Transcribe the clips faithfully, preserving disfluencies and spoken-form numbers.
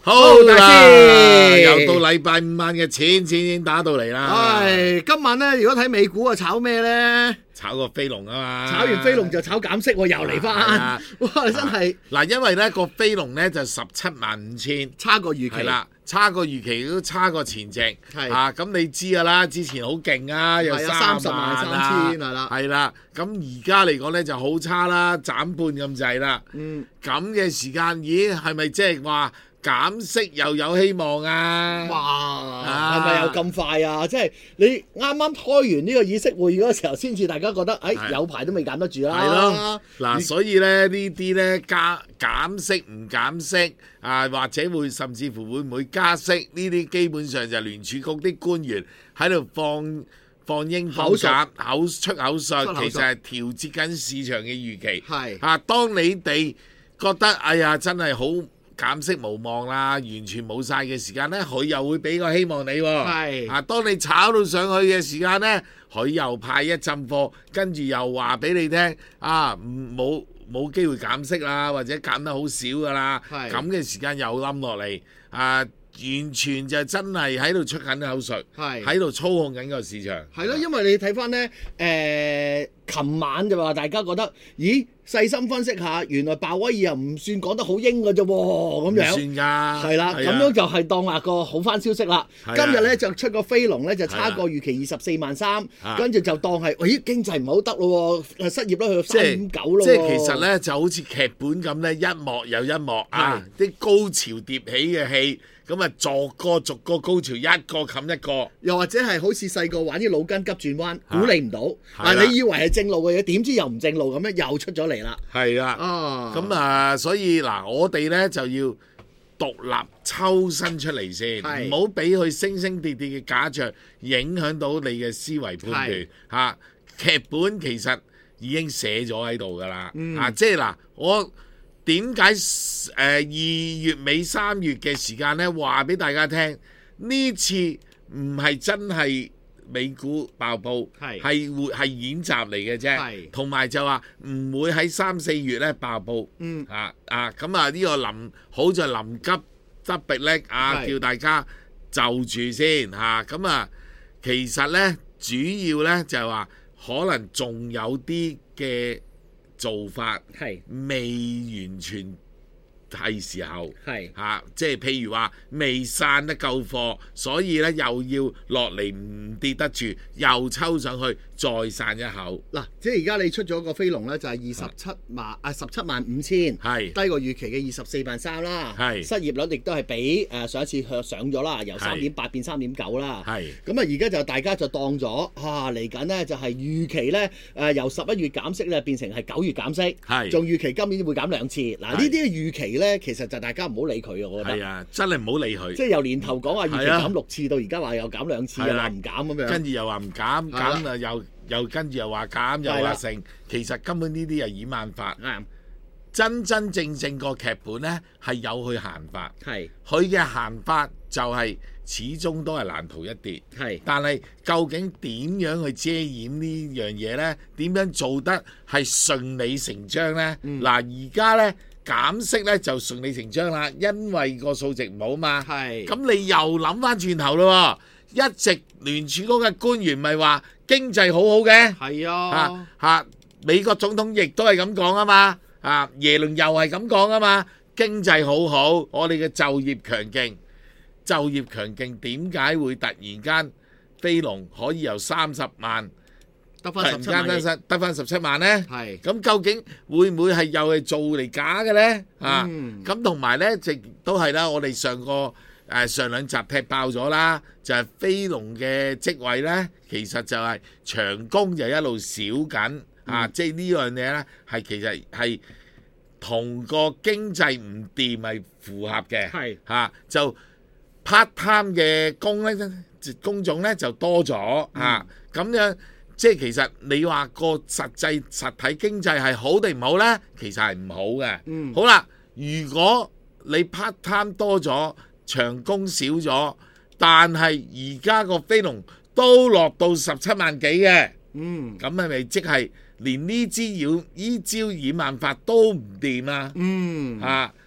好大師，又到禮拜五晚嘅錢錢已經打到嚟啦。 唉，今晚咧，如果睇美股啊，炒咩咧？ 炒個飛龍啊嘛， 炒完飛龍就炒減息喎，又嚟翻。哇，真係嗱，因為咧個飛龍咧就十七萬五千， 差過預期。 係啦，差過預期都差過前值。 係啊，咁你知噶啦，之前好勁啊，有三十萬三千係啦。 係啦，咁而家嚟講咧就好差啦，斬半咁滯啦。嗯，咁嘅時間，咦，係咪即係話？減息又有希望啊！ 哇，係咪又咁快啊？即係你啱啱開完呢個議息會議嗰個時候，先至大家覺得，誒、哎、有排都未減得住啦。 係咯，嗱，所以咧呢啲咧加減息唔減息啊，或者會甚至乎會唔會加息呢啲，基本上就聯儲局啲官員喺度放放鷹放鴿口出口術，其實係調節緊市場嘅預期。係啊，當你哋覺得哎呀真係好減息無望啦，完全冇晒嘅時間呢，佢又會俾個希望你喎。係啊，當你炒到上去嘅時間呢，佢又派一陣貨，跟住又話俾你聽啊，冇冇機會減息啦，或者減得好少噶啦。係咁嘅時間又冧落嚟啊！完全就真係喺度出緊口水，喺度操控緊個市場。係咯， 因為你睇翻呢，誒、呃，琴晚就話大家覺得，咦，細心分析下，原來鮑威爾又唔算講得好鷹嘅啫喎，咁樣。唔算㗎。係啦，咁樣就係當下個好翻消息啦。今日咧就出個飛龍咧就差過預期二十四萬三，跟住就當係，咦，經濟唔好得咯喎，失業率去到三點九咯喎。 即係其實咧就好似劇本咁咧，一幕又一幕啊，啲高潮迭起嘅戲。咁啊，逐個逐個高潮，一個冚一個， 又或者係好似細個玩啲腦筋急轉彎，估你唔到。嗱，你以為係正路嘅嘢，點知又唔正路咁樣，又出咗嚟啦。 係啦，哦，咁啊，所以嗱，我哋咧就要獨立抽身出嚟先，唔好俾佢升升跌跌嘅假象影響到你嘅思維判斷嚇。劇本其實已經寫咗喺度㗎啦，啊，即係嗱，我。點解誒二月尾三月嘅時間咧話俾大家聽？呢次唔係真係美股爆煲，係係會係演習嚟嘅啫，同埋就話唔會喺三四月咧爆煲。嗯啊啊咁啊呢個臨好在臨急得迫咧啊，叫大家就住先嚇。咁啊其實咧主要咧就係話可能仲有啲嘅。做法係未完全係時候，係嚇、啊，即係譬如話未散得夠貨，所以咧又要落嚟唔跌得住，又抽上去再散一口。 嗱，即係而家你出咗個飛龍咧，就係二十七萬啊十七萬五千，係低過預期嘅二十四萬三啦。係失業率亦都係比誒上一次上上咗啦，由三點八變三點九啦。係咁啊，而家就大家就當咗啊嚟緊呢，就係預期咧誒由十一月減息咧變成係九月減息，係仲預期今年會減兩次。嗱呢啲嘅預期咧，其實就大家唔好理佢啊，我覺得。係啊， 真係唔好理佢。 即係由年頭講話預期減六次，到而家話又減兩次，又話唔減咁樣。 跟住又話唔減，減啊又又跟住又話減，又話成。其實根本呢啲係演辦法。真真正正個劇本咧係有佢行法。係。佢嘅行法就係始終都係難逃一跌。係。但係究竟點樣去遮掩呢樣嘢咧？點樣做得係順理成章咧？嗱，而家咧。減息咧就順理成章啦，因為個數值唔好嘛。係。咁你又諗翻轉頭咯喎，一直聯儲局嘅官員咪話經濟好好嘅。係啊。嚇嚇，美國總統亦都係咁講啊嘛。啊，耶倫又係咁講啊嘛，經濟好好，我哋嘅就業強勁，就業強勁點解會突然間飛龍可以由三十萬？得翻十七萬，得翻十七萬咧。係咁，究竟會唔會係又係做嚟假嘅咧？啊，咁同埋咧，亦都係啦。我哋上個誒上兩集踢爆咗啦，就係飛龍嘅職位咧，其實就係長工就一路少緊啊。即係呢樣嘢咧，係其實係同個經濟唔掂係符合嘅。係嚇就 part time 嘅工咧，工種咧就多咗嚇咁樣。即係其實你話個實際實體經濟係好定唔好呢？其實係唔好嘅。嗯。好啦，如果你 part time 多咗，長工少咗，但係而家個飛龍都落到十七萬幾嘅。嗯。咁係咪即係連呢招妖呢招掩眼法都唔掂啊？嗯。啊，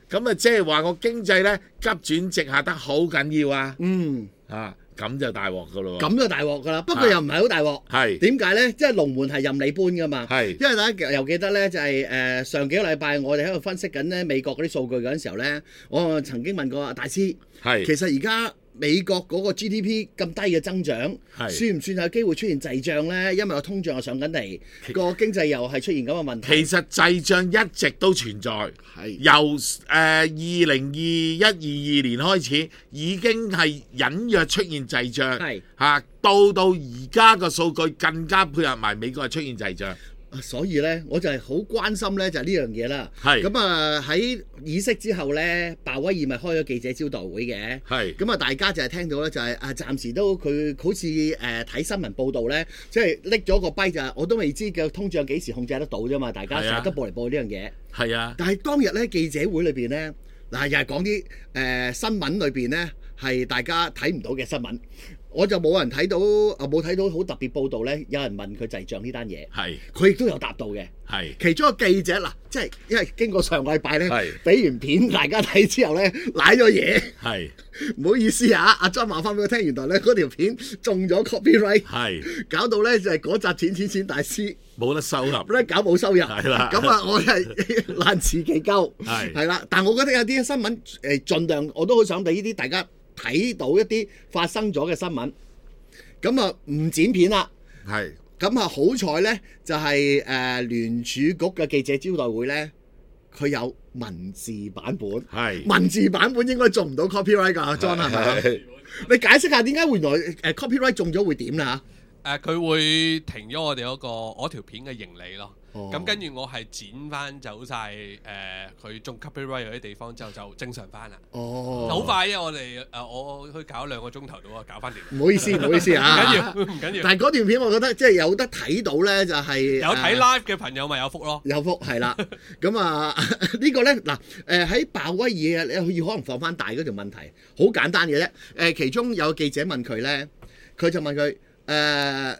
咁啊即係話個經濟咧急轉直下得好緊要啊。 嗯啊。咁就大鑊噶咯喎！ 咁就大鑊噶啦，不過又唔係好大鑊。 係點解咧？即係龍門係任你搬噶嘛。 係因為大家又記得咧，就係、是、誒、呃、上幾個禮拜我哋喺度分析緊咧美國嗰啲數據嗰陣時候咧，我曾經問過阿大師，係其實而家美國嗰個 G D P 咁低嘅增長，算唔算有機會出現滯脹咧？因為個通脹又上緊嚟，個經濟又係出現咁嘅問題。 其實滯脹一直都存在，係由誒二零二一二二年開始已經係隱約出現滯脹，係嚇到到而家個數據更加配合埋美國係出現滯脹。 所以咧，我就係好關心咧，就係呢樣嘢啦。係咁啊！喺議息之後咧，鮑威爾咪開咗記者招待會嘅。係咁啊！大家就係聽到咧，就係啊，暫時都佢好似誒睇新聞報導咧，即係拎咗個跛就係，我都未知嘅通脹幾時控制得到啫嘛。大家成日都播嚟播呢樣嘢。係啊。但係當日咧記者會裏邊咧，嗱又係講啲誒新聞裏邊咧係大家睇唔到嘅新聞。我就冇人睇到，啊冇睇到好特別報導咧。有人問佢滯脹呢單嘢，係佢亦都有答到嘅。係其中一個記者嗱，即係因為經過上個禮拜咧，俾完片大家睇之後咧，賴咗嘢。係唔好意思啊，阿莊話翻俾我聽，原來咧嗰條片中咗 copyright，係搞到咧就係嗰集錢錢錢大師冇得收入，咧搞冇收入。係啦，咁啊，我係難辭其咎。係係啦，但係我覺得有啲新聞誒，盡量我都好想俾呢啲大家睇到一啲發生咗嘅新聞，咁啊唔剪片啦，係，咁啊好彩咧，就係誒聯儲局嘅記者招待會咧，佢有文字版本，係文字版本應該中唔到 copyright 㗎，John 係咪？你解釋下點解原來誒 copyright 中咗會點啦？ 誒佢會停咗我哋嗰個嗰條片嘅盈利咯。咁跟住我係剪翻走晒誒佢中 copyright 嗰啲地方之後就正常翻啦。哦，好快啊！我哋誒、呃、我去搞兩個鐘頭到啊，搞翻掂。唔好意思，唔好意思啊，唔緊要，唔緊要。但係嗰段片我覺得即係有得睇到咧，就係、是、有睇 live 嘅朋友咪有福咯，有福係啦。咁啊呢個咧嗱誒喺鮑威爾啊，你要可能放翻大嗰條問題，好簡單嘅啫。誒、呃、其中有記者問佢咧，佢就問佢誒。呃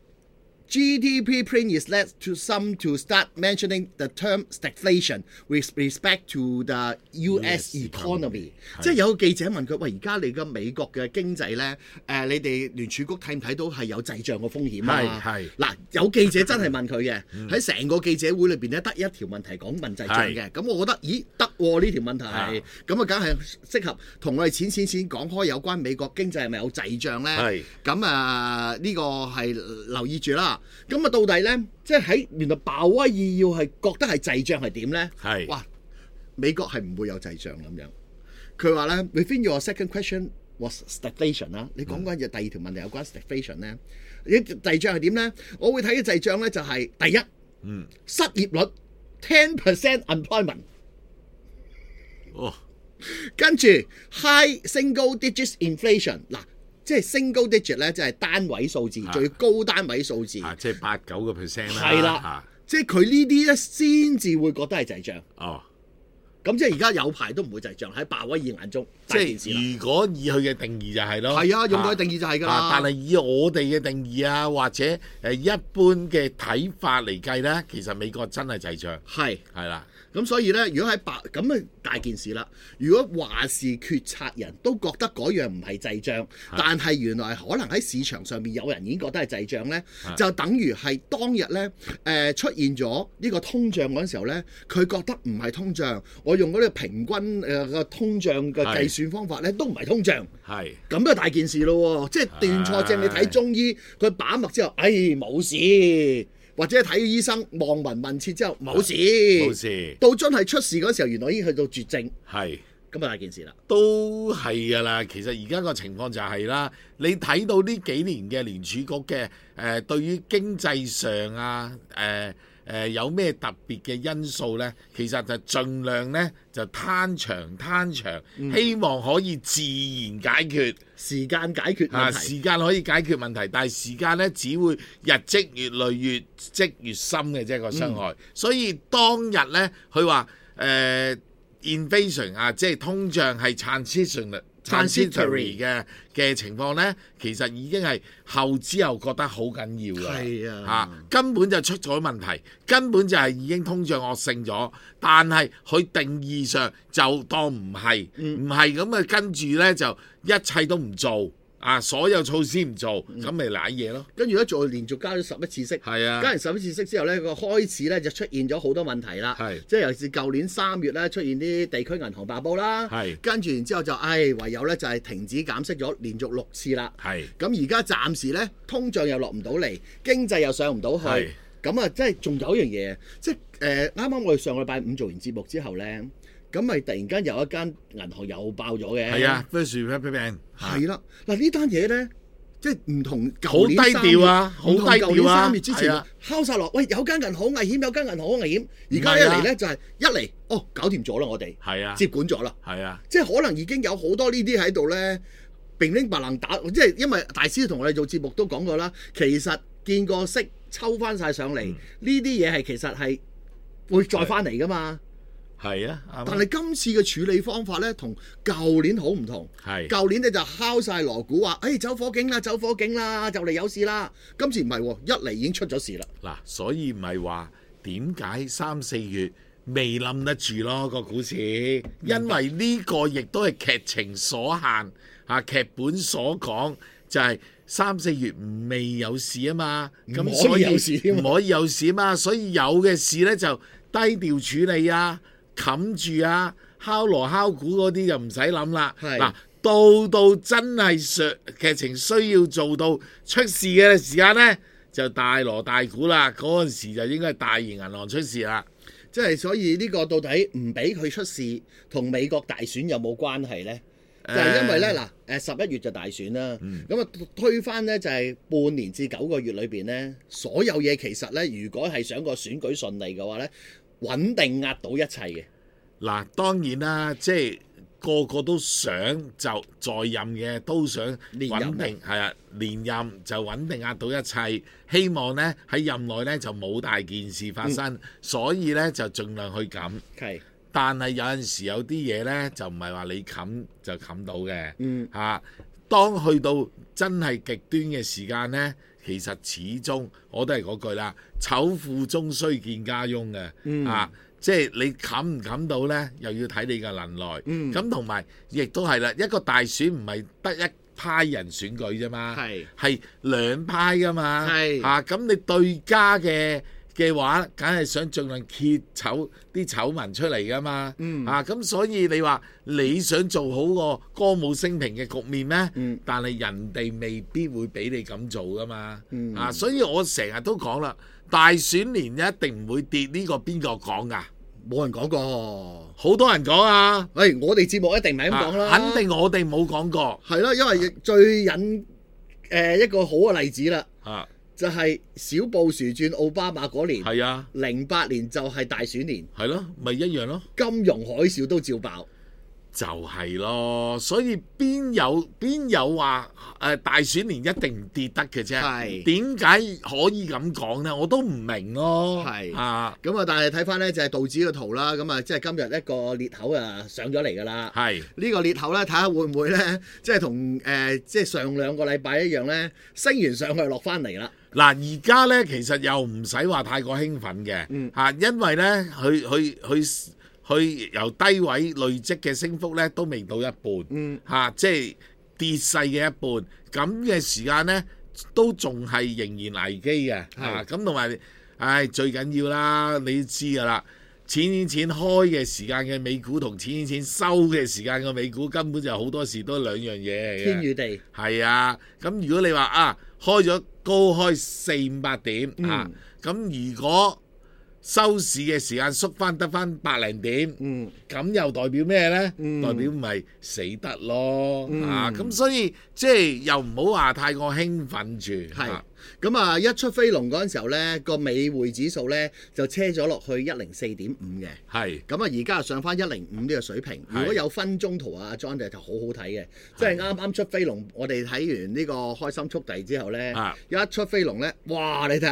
G D P print is led to some to start mentioning the term stagflation with respect to the U S economy。即係有個記者問佢：喂，而家你嘅美國嘅經濟咧，誒、呃，你哋聯儲局睇唔睇到係有滯脹嘅風險啊？係嗱，有記者真係問佢嘅，喺成個記者會裏邊咧，得一條問題講問滯脹嘅。咁我覺得，咦，得喎呢條問題，咁啊，梗係適合同我哋淺淺淺講開有關美國經濟係咪有滯脹咧？咁啊，呢、呢個係留意住啦。咁啊，到底咧，即係喺原來鮑威爾要係覺得係滯脹係點咧？係哇，美國係唔會有滯脹咁樣。佢話咧 ，within your second question was stagflation 啦。你講緊嘅第二條問題有關 stagflation 咧，你滯脹係點咧？我會睇嘅滯脹咧就係、是、第一，嗯，失業率 ten percent unemployment。哦，跟住 high single digits inflation 嗱。即係 single digit 咧，即係單位數字，最高單位數字，啊、即係八九個 percent 啦。係啦，啊、即係佢呢啲咧先至會覺得係滯脹。哦，咁即係而家有排都唔會滯脹喺鮑威爾眼中。即係如果以佢嘅定義就係咯。係啊，用佢嘅定義就係㗎啦。但係以我哋嘅定義啊，或者誒一般嘅睇法嚟計咧，其實美國真係滯脹。係係啦。咁所以咧，如果喺白咁啊大件事啦。如果話事決策人都覺得嗰樣唔係滯脹，但係原來可能喺市場上面有人已經覺得係滯脹咧，就等於係當日咧誒、呃、出現咗呢個通脹嗰陣時候咧，佢覺得唔係通脹，我用嗰啲平均誒個通脹嘅計算方法咧都唔係通脹，係咁就大件事咯。即係斷錯症，你睇中醫佢把脈之後，哎冇事。或者睇醫生望聞問切之後冇事，冇事，到真係出事嗰時候，原來已經去到絕症，係咁啊大件事啦，都係㗎啦。其實而家個情況就係、是、啦，你睇到呢幾年嘅聯儲局嘅誒、呃，對於經濟上啊誒。呃誒、呃、有咩特別嘅因素呢？其實就盡量呢，就攤長攤長，嗯、希望可以自然解決時間解決問題。啊，時間可以解決問題，但係時間呢，只會日積月累，越積越深嘅啫個傷害。嗯、所以當日呢，佢話誒 inflation 啊，即係通脹係 transition transitory 嘅嘅情況咧，其實已經係後之後覺得好緊要㗎。 係啊， 嚇根本就出咗問題，根本就係已經通脹惡性咗，但係佢定義上就當唔係，唔係咁啊，跟住咧就一切都唔做。啊！所有措施唔做，咁咪賴嘢咯。 跟住咧，再連續加咗十一次息。 係啊， 加完十一次息之後咧，個開始咧就出現咗好多問題啦。係，即係尤其是舊年三月咧出現啲地區銀行爆煲啦。係，跟住然之後就，唉，唯有咧就係停止減息咗，連續六次啦。係，咁而家暫時咧通脹又落唔到嚟，經濟又上唔到去。係，咁啊，即係仲有一樣嘢，即係誒啱啱我哋上個禮拜五做完節目之後咧。咁咪突然間有一間銀行又爆咗嘅， 係啊 First Republic Bank 係啦。嗱呢單嘢咧，即係唔同舊年三月啊，好低調啊， 三月之前敲晒落，喂有間銀行好危險，有間銀行好危險。而家一嚟咧就係一嚟，哦搞掂咗啦，我哋係啊接管咗啦，係啊，即係可能已經有好多呢啲喺度咧，並拎白能打，即係因為大師同我哋做節目都講過啦，其實見個息抽翻晒上嚟，呢啲嘢係其實係會再翻嚟噶嘛。 係啊， 但係今次嘅處理方法咧，同舊年好唔同。係，舊年咧就敲晒鑼鼓話，誒、哎、走火警啦，走火警啦，就嚟有事啦。今次唔係喎，一嚟已經出咗事啦。 嗱，所以唔係話點解三四月未冧得住咯個股市，因為呢個亦都係劇情所限啊，劇本所講就係三四月未有事啊嘛，咁所以唔可以有事啊嘛，所以有嘅事咧就低調處理啊。冚住啊，敲鑼敲鼓嗰啲就唔使諗啦。嗱，到到真係上劇情需要做到出事嘅時間呢，就大鑼大鼓啦。嗰陣時就應該係大型銀行出事啦。 即係所以呢個到底唔俾佢出事，同美國大選有冇關係呢？就係、是、因為呢，嗱，誒十一月就大選啦。咁啊、嗯、推翻呢，就係半年至九個月裏邊呢，所有嘢其實呢，如果係想個選舉順利嘅話呢。穩定壓倒一切嘅。 嗱，當然啦，即係個個都想就在任嘅，都想穩定，係啊，連任就穩定壓倒一切。希望呢喺任內呢就冇大件事發生，嗯、所以呢就盡量去冚。係，但係有陣時有啲嘢呢就唔係話你冚就冚到嘅。嗯，嚇、啊，當去到真係極端嘅時間呢。其實始終我都係嗰句啦，醜婦終須見家翁嘅。嗯、啊，即係你冚唔冚到呢，又要睇你嘅能耐。咁同埋亦都係啦，一個大選唔係得一派人選舉啫嘛，係係兩派噶嘛，係啊，咁你對家嘅嘅話，梗係想盡量揭醜啲醜聞出嚟噶嘛，嗯、啊咁所以你話你想做好個歌舞升平嘅局面咩？嗯、但係人哋未必會俾你咁做噶嘛，嗯、啊所以我成日都講啦，大選年一定唔會跌，呢個邊個講㗎？ 冇人講過， 好多人講啊！ 喂，我哋節目一定唔係咁講啦， 肯定我哋冇講過。 係咯，因為最引誒、呃、一個好嘅例子啦。啊！就係小布殊轉奧巴馬嗰年，係啊，零八年就係大選年， 係咯，咪一樣咯， 金融海嘯都照爆， 就係咯，所以邊有邊有話誒、呃、大選年一定唔跌得嘅啫？係點解可以咁講呢？我都唔明咯。係啊， 咁啊，但係睇翻呢就係道指嘅圖啦，咁啊即係今日一個裂口啊上咗嚟㗎啦。係呢個裂口咧，睇下會唔會咧，即係同誒即係上兩個禮拜一樣咧，升完上去落翻嚟啦。 嗱，而家咧其實又唔使話太過興奮嘅，嚇、嗯啊，因為咧佢佢佢佢由低位累積嘅升幅咧都未到一半，嚇、嗯啊，即係跌勢嘅一半，咁嘅時間咧都仲係仍然危機嘅，嚇，咁同埋，唉，最緊要啦，你都知㗎啦，錢錢錢開嘅時間嘅美股同錢錢錢收嘅時間嘅美股根本就好多時都兩樣嘢嚟嘅， 天與地。 係啊，咁如果你話啊開咗高開四五百點、嗯、啊，咁如果收市嘅時間縮翻得翻百零點，咁、嗯、又代表咩呢？嗯、代表咪死得咯，嗯、啊！咁所以即係又唔好話太過興奮住。係咁啊！一出飛龍嗰陣時候呢，個美匯指數呢就車咗落去一零四點五嘅。係咁啊！而家上翻一零五呢個水平。如果有分鐘圖啊，阿 John 就好好睇嘅。即係啱啱出飛龍，我哋睇完呢個開心速遞之後呢，啊、一出飛龍呢，哇！你睇下。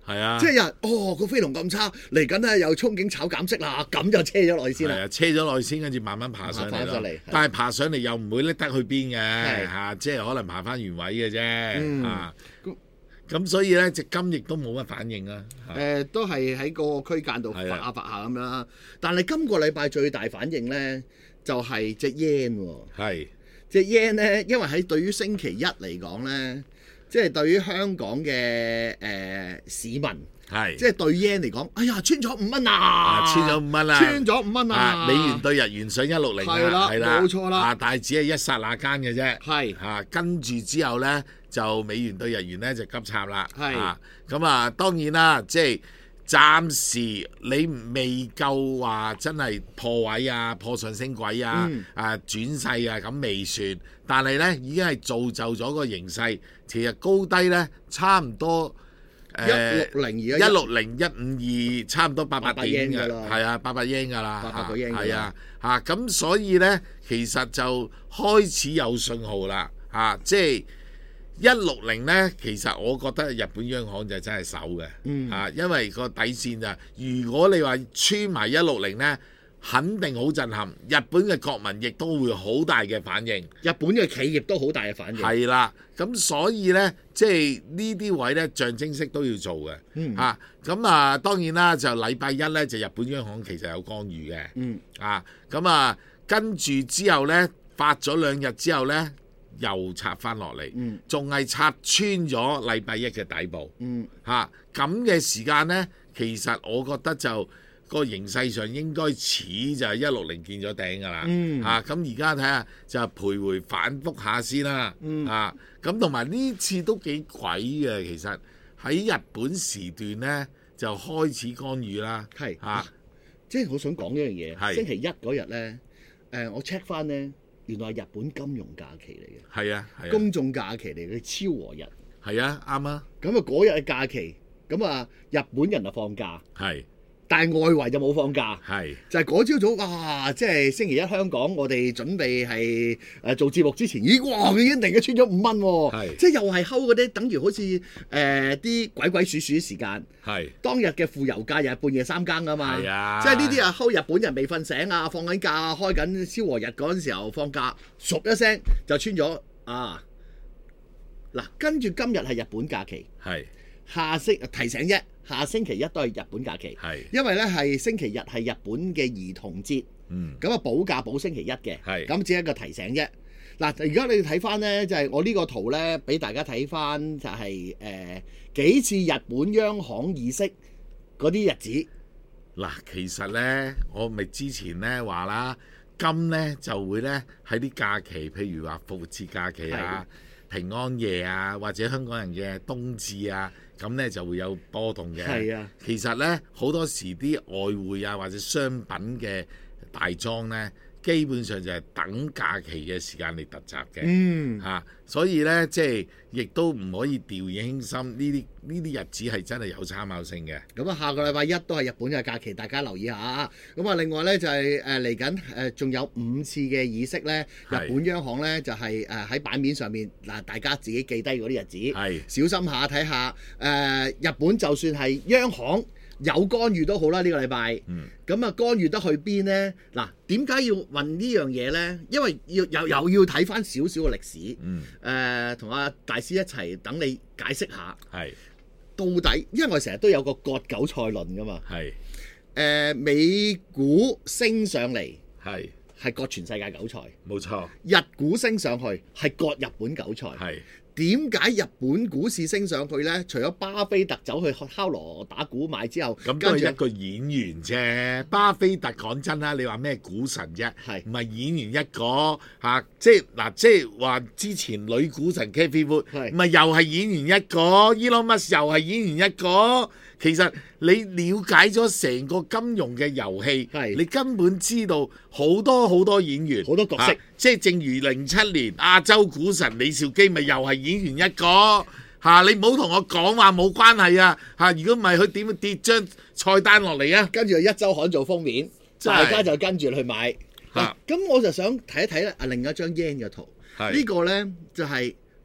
係啊， 即係有人哦個飛龍咁差，嚟緊咧又憧憬炒減息啦，咁就車咗落去先啦。 係啊，車咗落去先，跟住慢慢爬上嚟咯。但係爬上嚟又唔會拎得去邊嘅嚇，即係可能爬翻原位嘅啫嚇。咁所以咧，隻金亦都冇乜反應啦。 誒，都係喺個區間度發下發下咁樣啦。但係今個禮拜最大反應咧，就係隻 yen 喎。 係隻 yen 咧，因為喺對於星期一嚟講咧，即係對於香港嘅誒市民，係即係對 yen 嚟講，哎呀，穿咗五蚊啊！ 穿咗五蚊啦！ 穿咗五蚊啊！ 美元對日元上一六零啦，係啦， 冇錯啦。 啊，但係只係一剎那間嘅啫。 係啊，跟住之後咧，就美元對日元咧就急插啦。 係啊，咁啊當然啦，即係暫時你未夠話真係破位啊、破上升軌啊、嗯、啊轉勢啊咁未算，但係咧已經係造就咗個形勢，其實高低咧差唔多。 一六零而家一六零一五二差唔多八百點嘅，係啊，八百英㗎啦， 八百個英係啊，嚇咁所以咧，其實就開始有信號啦，嚇、啊，即係一六零咧，其實我覺得日本央行就真係守嘅，嚇、嗯啊，因為個底線就如果你話穿埋一六零咧。肯定好震撼，日本嘅國民亦都會好大嘅反應， 日本嘅企業都好大嘅反應。 係啦，咁所以呢，即係呢啲位呢，象徵式都要做嘅，嚇、嗯。咁啊，當然啦，就禮拜一呢，就日本央行其實有干預嘅，嗯，啊，咁啊，跟住之後呢，發咗兩日之後呢，又插翻落嚟，仲係、嗯、插穿咗禮拜一嘅底部，嗯，嚇咁嘅時間呢，其實我覺得就。個形勢上應該似就係一六零見咗頂㗎啦，嗯、啊咁而家睇下就徘徊反覆下先啦，嗯、啊咁同埋呢次都幾鬼嘅，其實喺日本時段呢，就開始干預啦， 係是啊，即係我想講一樣嘢，是星期一嗰日呢，誒、呃、我 check 翻呢，原來係日本金融假期嚟嘅， 係啊，係啊公眾假期嚟嘅超和日， 係啊啱啊， 咁啊嗰日嘅假期，咁啊日本人就放假，係。但係外圍就冇放假，係是就係嗰朝早哇！即係星期一香港，我哋準備係誒做節目之前，咦哇！佢已經突然間穿咗五蚊喎，是即係又係睺嗰啲，等於好似誒啲鬼鬼祟祟時間，係是當日嘅負油價又係半夜三更啊嘛，啊即係呢啲啊睺日本人未瞓醒啊，放緊假開緊消和日嗰陣時候放假，唰一聲就穿咗啊！嗱，跟住今日係日本假期，係是下星提醒啫。下星期一都係日本假期，係因為咧係星期日係日本嘅兒童節，嗯，咁啊補假補星期一嘅，係咁只係一個提醒啫。嗱，而家你睇翻咧，就係我呢個圖咧，俾大家睇翻就係誒幾次日本央行議息嗰啲日子。 嗱，其實咧，我咪之前咧話啦，金咧就會咧喺啲假期，譬如話復活節假期啊、平安夜啊，或者香港人嘅冬至啊。咁咧就會有波動嘅，係啊，其實咧好多時啲外匯啊或者商品嘅大莊咧，基本上就係等假期嘅時間嚟突襲嘅，嗯嚇、啊，所以咧即係亦都唔可以掉以輕心，呢啲呢啲日子係真係有參考性嘅。咁啊，下個禮拜一都係日本嘅假期，大家留意下。咁啊，另外咧就係誒嚟緊誒，仲、呃、有五次嘅議息咧，日本央行咧就係誒喺版面上面嗱，大家自己記低嗰啲日子，係小心下睇下誒，日本就算係央行有干預都好啦，呢、呢個禮拜，咁啊、嗯、干預得去邊呢？嗱，點解要問呢樣嘢呢？因為要又又要睇翻少少嘅歷史，誒同阿大師一齊等你解釋下，係是到底，因為我成日都有個割韭菜論噶嘛，係誒是、呃、美股升上嚟，係係割全世界韭菜，冇錯，日股升上去係割日本韭菜，係。點解日本股市升上去呢？除咗巴菲特走去敲鑼打鼓買之後，咁都係一個演員啫。巴菲特講真啦，你話咩股神啫？係唔係演員一個嚇、啊？即係嗱，即係話之前女股神 Cathie Wood，唔係又係演員一個 Elon Musk 又係演員一個。其實你了解咗成個金融嘅遊戲，是你根本知道好多好多演員，好多角色。啊、即係正如零七年亞洲股神李兆基，咪又係演員一個嚇、啊。你唔好同我講話冇關係啊嚇！如果唔係，佢點會跌張菜單落嚟啊？跟住一週刊做封面，是大家就跟住去買。咁、啊啊、我就想睇一睇咧，啊另一張 yen 嘅圖，是個呢個咧就係、是。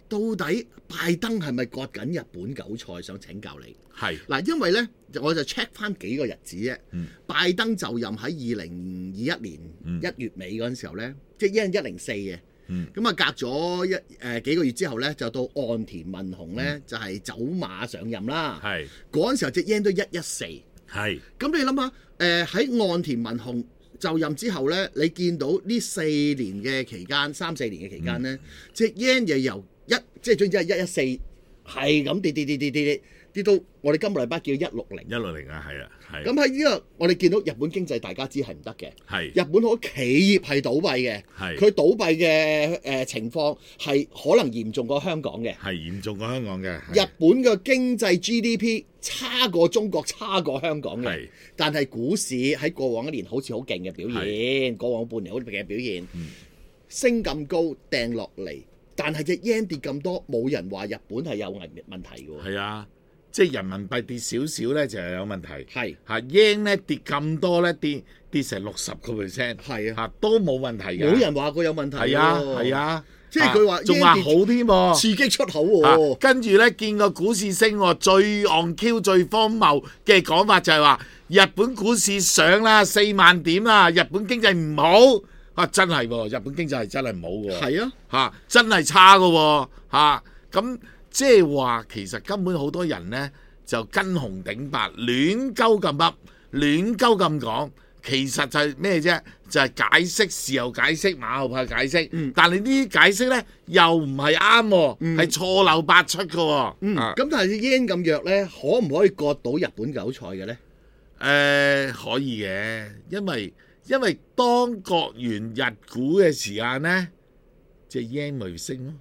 到底拜登係咪割緊日本韭菜？想請教你。 係嗱，因為咧我就 check 翻幾個日子啫。 嗯、拜登就任喺二零二一年一月尾嗰陣時候咧，嗯、即係一一零四嘅。咁啊、嗯，隔咗一誒、呃、幾個月之後咧，就到岸田文雄咧、嗯、就係走馬上任啦。係嗰陣時候隻 yen 都一一四。係咁你諗下誒喺岸田文雄就任之後咧，你見到呢四年嘅期間，三四年嘅期間咧，隻 yen 又由一即係總之係一一四係咁跌跌跌跌跌跌跌到我哋今個禮拜叫一六零。一六零啊，係啊，係。 咁喺呢個我哋見到日本經濟大家知係唔得嘅。係。日本好多企業係倒閉嘅。係。佢倒閉嘅誒情況係可能嚴重過香港嘅。係嚴重過香港嘅。日本嘅經濟 G D P 差過中國，差過香港嘅。係。但係股市喺過往一年好似好勁嘅表現，過往半年好勁嘅表現，嗯、升咁高掟落嚟。但係隻 yen 跌咁多，冇人話日本係有危問題嘅喎。係啊，即係人民幣跌少少咧就係有問題。係嚇 yen 咧跌咁多咧，跌跌成六十個 percent。係啊，嚇都冇問題嘅。冇人話過有問題。係啊係啊，即係佢話仲話好添喎，刺激出口喎。跟住咧見個股市升，最戇 Q 最荒謬嘅講法就係話日本股市上啦四萬點啦，日本經濟唔好。啊！真係喎，日本經濟係真係唔好喎。係啊，嚇、啊、真係差嘅喎，嚇咁即係話其實根本好多人呢就跟紅頂白，亂鳩咁噏，亂鳩咁講，其實就係咩啫？就係、是、解釋事後解釋，馬後炮解釋。嗯、但係呢啲解釋呢又唔係啱，係、嗯、錯漏百出嘅喎。嗯，咁、啊、但係 yen 咁弱呢，可唔可以割到日本韭菜嘅呢？誒、呃，可以嘅，因為。因為當割完日股嘅時間咧，隻 yen 咪升咯。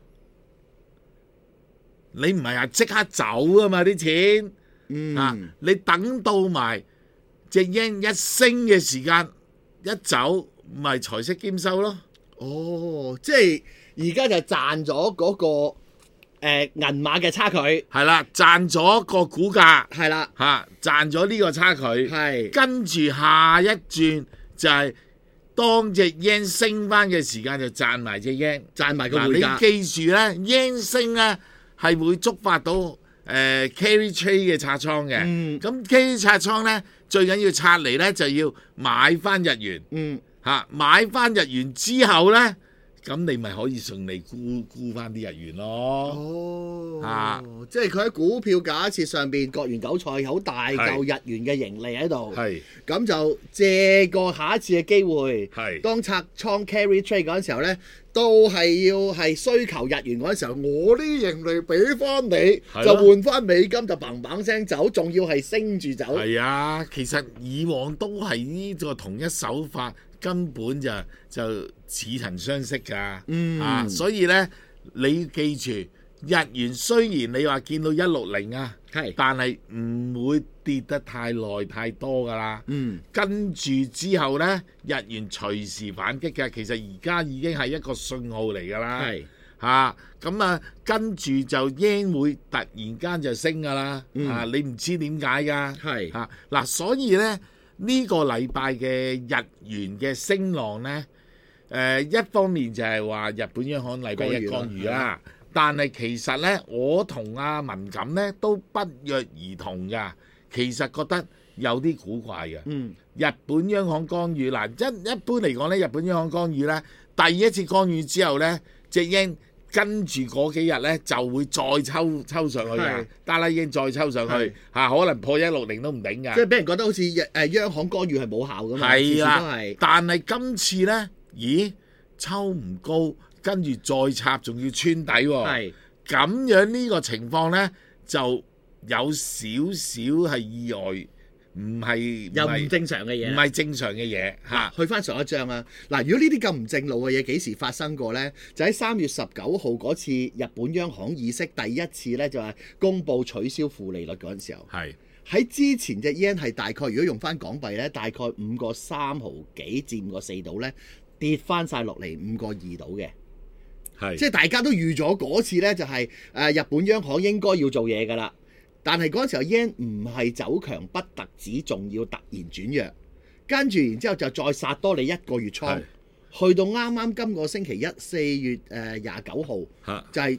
你唔係話即刻走啊嘛啲錢，嗯、啊你等到埋隻 yen 一升嘅時間一走，咪財色兼收咯。哦，即係而家就賺咗嗰個誒、呃、銀碼嘅差距。係啦，賺咗個股價。係啦，嚇賺咗呢個差距。係跟住下一轉。就係當隻 yen 升翻嘅時間，就賺埋隻 yen， 賺埋個匯價。你記住咧 ，yen 升咧係會觸發到誒、呃、carry trade 嘅拆倉嘅。咁、嗯、carry 拆倉咧，最緊要拆嚟咧就要買翻日元。嗯，嚇、啊、買翻日元之後咧。咁你咪可以順利沽沽翻啲日元咯。哦，啊，即係佢喺股票假設上邊割完韭菜，好大嚿日元嘅盈利喺度。係，咁就借個下一次嘅機會。係，當拆倉 carry trade 嗰陣時候咧，都係要係需求日元嗰陣時候，我啲盈利俾翻你，就換翻美金，就砰砰聲走，仲要係升住走。係啊，其實以往都係呢個同一手法。根本就就似曾相識㗎，嗯、啊，所以咧你記住，日元雖然你話見到一六零啊，係，但係唔會跌得太耐太多㗎啦。嗯，跟住之後咧，日元隨時反擊嘅，其實而家已經係一個信號嚟㗎啦。係，嚇咁啊，跟住就 yen 會突然間就升㗎啦。嗯、啊，你唔知點解㗎？係嚇嗱，所以咧。呢個禮拜嘅日元嘅升浪呢，誒、呃、一方面就係話日本央行禮拜一干預啦，但係其實呢，我同阿文錦呢都不約而同㗎，其實覺得有啲古怪嘅。嗯，日本央行干預嗱，一一般嚟講呢，日本央行干預呢，第一次干預之後呢，隻 yen跟住嗰幾日咧就會再抽抽上去嘅，達拉英再抽上去嚇，可能破一六零都唔頂㗎。即係俾人覺得好似誒央行干預係冇效㗎嘛。係啦，但係今次咧，咦抽唔高，跟住再插仲要穿底喎。係咁樣呢個情況咧，就有少少係意外。唔係又唔正常嘅嘢，唔係正常嘅嘢嚇。去翻上一章啊！嗱，如果呢啲咁唔正路嘅嘢幾時發生過呢？就喺三月十九號嗰次日本央行議息第一次呢，就係公佈取消負利率嗰陣時候。係喺之前隻 yen 係大概，如果用翻港幣呢，大概五個三毫幾至五個四度呢，跌翻晒落嚟五個二度嘅。係即係大家都預咗嗰次呢，就係誒日本央行應該要做嘢㗎啦。但係嗰陣時候 yen 唔係走強不特止，仲要突然轉弱，跟住然之後就再殺多你一個月倉，去到啱啱今個星期一四月誒廿九號，就係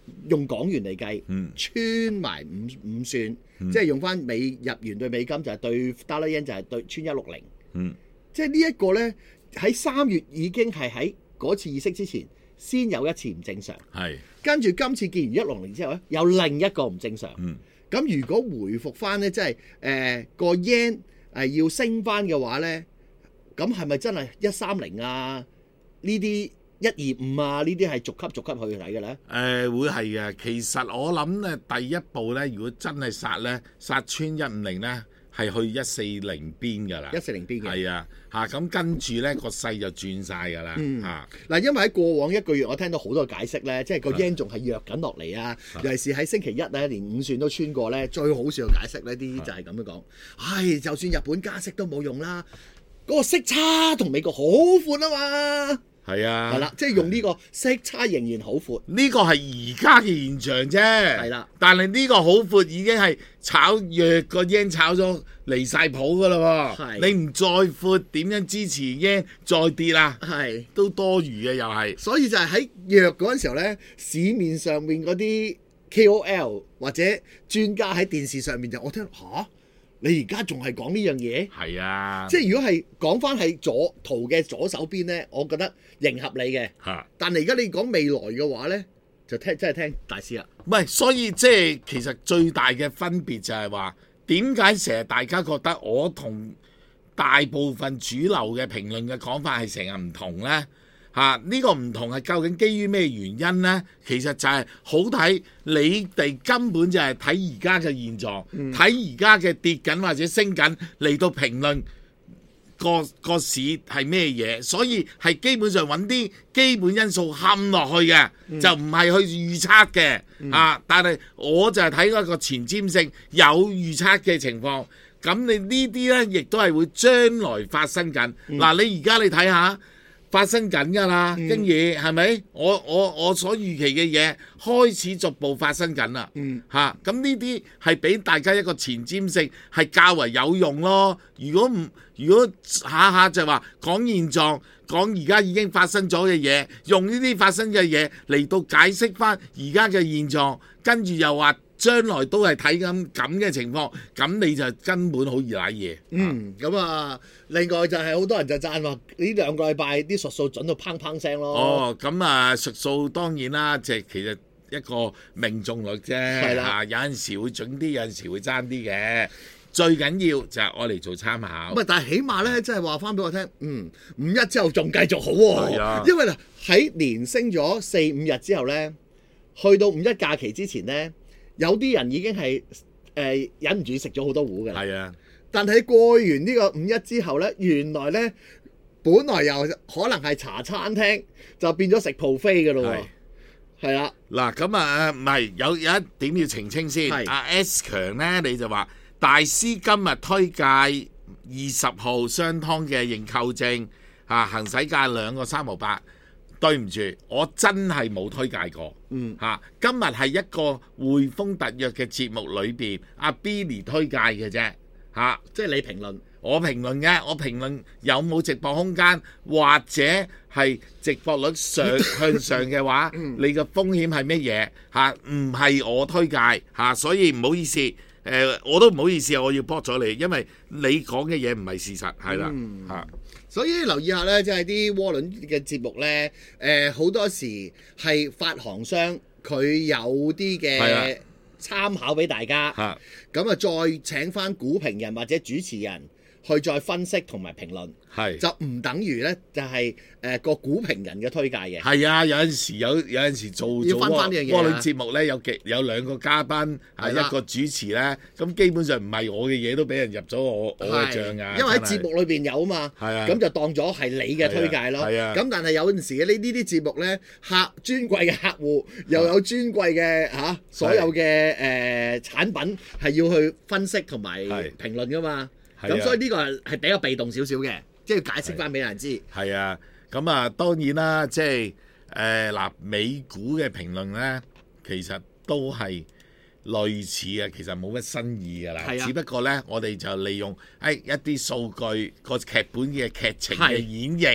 用港元嚟計， 嗯、 穿埋五五算，嗯、即係用翻美日元對美金就係對 dollar yen 就係對穿一六零。 嗯， 即係呢一個咧喺三月已經係喺嗰次議息之前先有一次唔正常， 係跟住今次見完一六零之後咧，有另一個唔正常。 嗯， 咁如果回復翻咧，即係誒個 yen 誒要升翻嘅話咧，咁係咪真係一三零啊？呢啲一二五啊？呢啲係逐級逐級去睇嘅咧？誒、 呃、會係嘅。其實我諗咧，第一步咧，如果真係殺咧，殺穿一五零咧，係去一四零邊㗎啦。 一四零邊嘅係啊，嚇咁跟住咧個勢就轉晒㗎啦。 嗯嚇嗱，因為喺過往一個月，我聽到好多解釋咧，即係個 yen 仲係弱緊落嚟啊。尤其是喺星期一咧，連五算都穿過咧。最好笑嘅解釋呢啲就係咁樣講。唉，就算日本加息都冇用啦，嗰、嗰個息差同美國好闊啊嘛。 係啊， 係啦，即係用呢個息差仍然好闊， 呢個係而家嘅現象啫。 係啦， 但係呢個好闊已經係炒弱個 yen 炒咗離晒譜噶啦喎。你唔再闊，點樣支持 yen 再跌啊？係都多餘嘅又係。 所以就係喺弱嗰陣時候咧，市面上面嗰啲 K O L 或者專家喺電視上面就我聽吓。你而家仲係講呢樣嘢？係啊， 即係如果係講翻係左圖嘅左手邊咧，我覺得仍合理嘅。 嚇！ 但係而家你講未來嘅話咧，就聽真係聽大師啦。 唔係，所以即係其實最大嘅分別就係話，點解成日大家覺得我同大部分主流嘅評論嘅講法係成日唔同咧？嚇、啊！呢、呢個唔同係究竟基於咩原因呢？其實就係好睇你哋根本就係睇而家嘅現狀，睇而家嘅跌緊或者升緊嚟到評論個個市係咩嘢，所以係基本上揾啲基本因素冚落去嘅，嗯、就唔係去預測嘅。嗯、啊！但係我就係睇嗰個前瞻性有預測嘅情況，咁你呢啲呢，亦都係會將來發生緊。嗱、嗯啊，你而家你睇下。發生緊㗎啦，經嘢係咪？我我我所預期嘅嘢開始逐步發生緊啦。嗯，嚇咁呢啲係俾大家一個前瞻性，係較為有用咯。如果唔如果下下就話講現狀，講而家已經發生咗嘅嘢，用呢啲發生嘅嘢嚟到解釋翻而家嘅現狀，跟住又話將來都係睇緊咁嘅情況，咁你就根本好易賴嘢。 嗯，咁啊，另外就係好多人就讚話呢兩個禮拜啲術數準到砰砰聲咯。 哦，咁啊，術數當然啦，即係其實一個命中率啫。係啦，啊，有陣時會準啲，有陣時會爭啲嘅。最緊要就係我嚟做參考。 唔係，但係起碼咧，即係話翻俾我聽，嗯，五一之後仲繼續好喎。係啊，因為嗱喺連升咗四五日之後咧，去到五一假期之前咧。有啲人已經係誒、呃、忍唔住食咗好多糊嘅，係啊！但係過完呢個五一之後咧，原來咧本來又可能係茶餐廳，就變咗食 buffet 嘅咯喎，係啦。 嗱咁啊，唔係有有一點要澄清先。阿 S 強咧，你就話大師今日推介二十號商湯嘅認購證嚇，行使價兩個三毫八。對唔住，我真係冇推介過。嗯，嚇、啊，今日係一個匯豐特約嘅節目裏邊，阿 Billy 推介嘅啫。嚇、啊， 即係你評論， 我評論嘅，我評論有冇直播空間，或者係直播率上向上嘅話，嗯、你嘅風險係乜嘢？嚇、啊，唔係我推介嚇、啊，所以唔好意思，誒、呃，我都唔好意思，我要駁咗你，因為你講嘅嘢唔係事實，係啦，嚇、嗯。啊所以留意下咧，即係啲窩輪嘅節目咧，誒、呃、好多時係發行商佢有啲嘅參考俾大家，咁啊再請翻股評人或者主持人去再分析同埋評論，係就唔等於咧就係誒個股評人嘅推介嘅。 係啊，有陣時有有陣時做要分翻呢樣嘢。 窩輪節目咧有幾有兩個嘉賓，係一個主持咧，咁基本上唔係我嘅嘢都俾人入咗我我嘅帳㗎。 因為喺節目裏邊有啊嘛，咁就當咗係你嘅推介咯。咁但係有陣時嘅呢呢啲節目咧，客尊貴嘅客戶又有尊貴嘅嚇所有嘅誒產品係要去分析同埋評論㗎嘛。咁所以呢個係係比較被動少少嘅，即係要解釋翻俾人知。 係啊，咁啊當然啦，即係誒嗱美股嘅評論咧，其實都係類似嘅，其實冇乜新意㗎啦。係啊，只不過咧，我哋就利用誒一啲數據個劇本嘅劇情嘅演繹，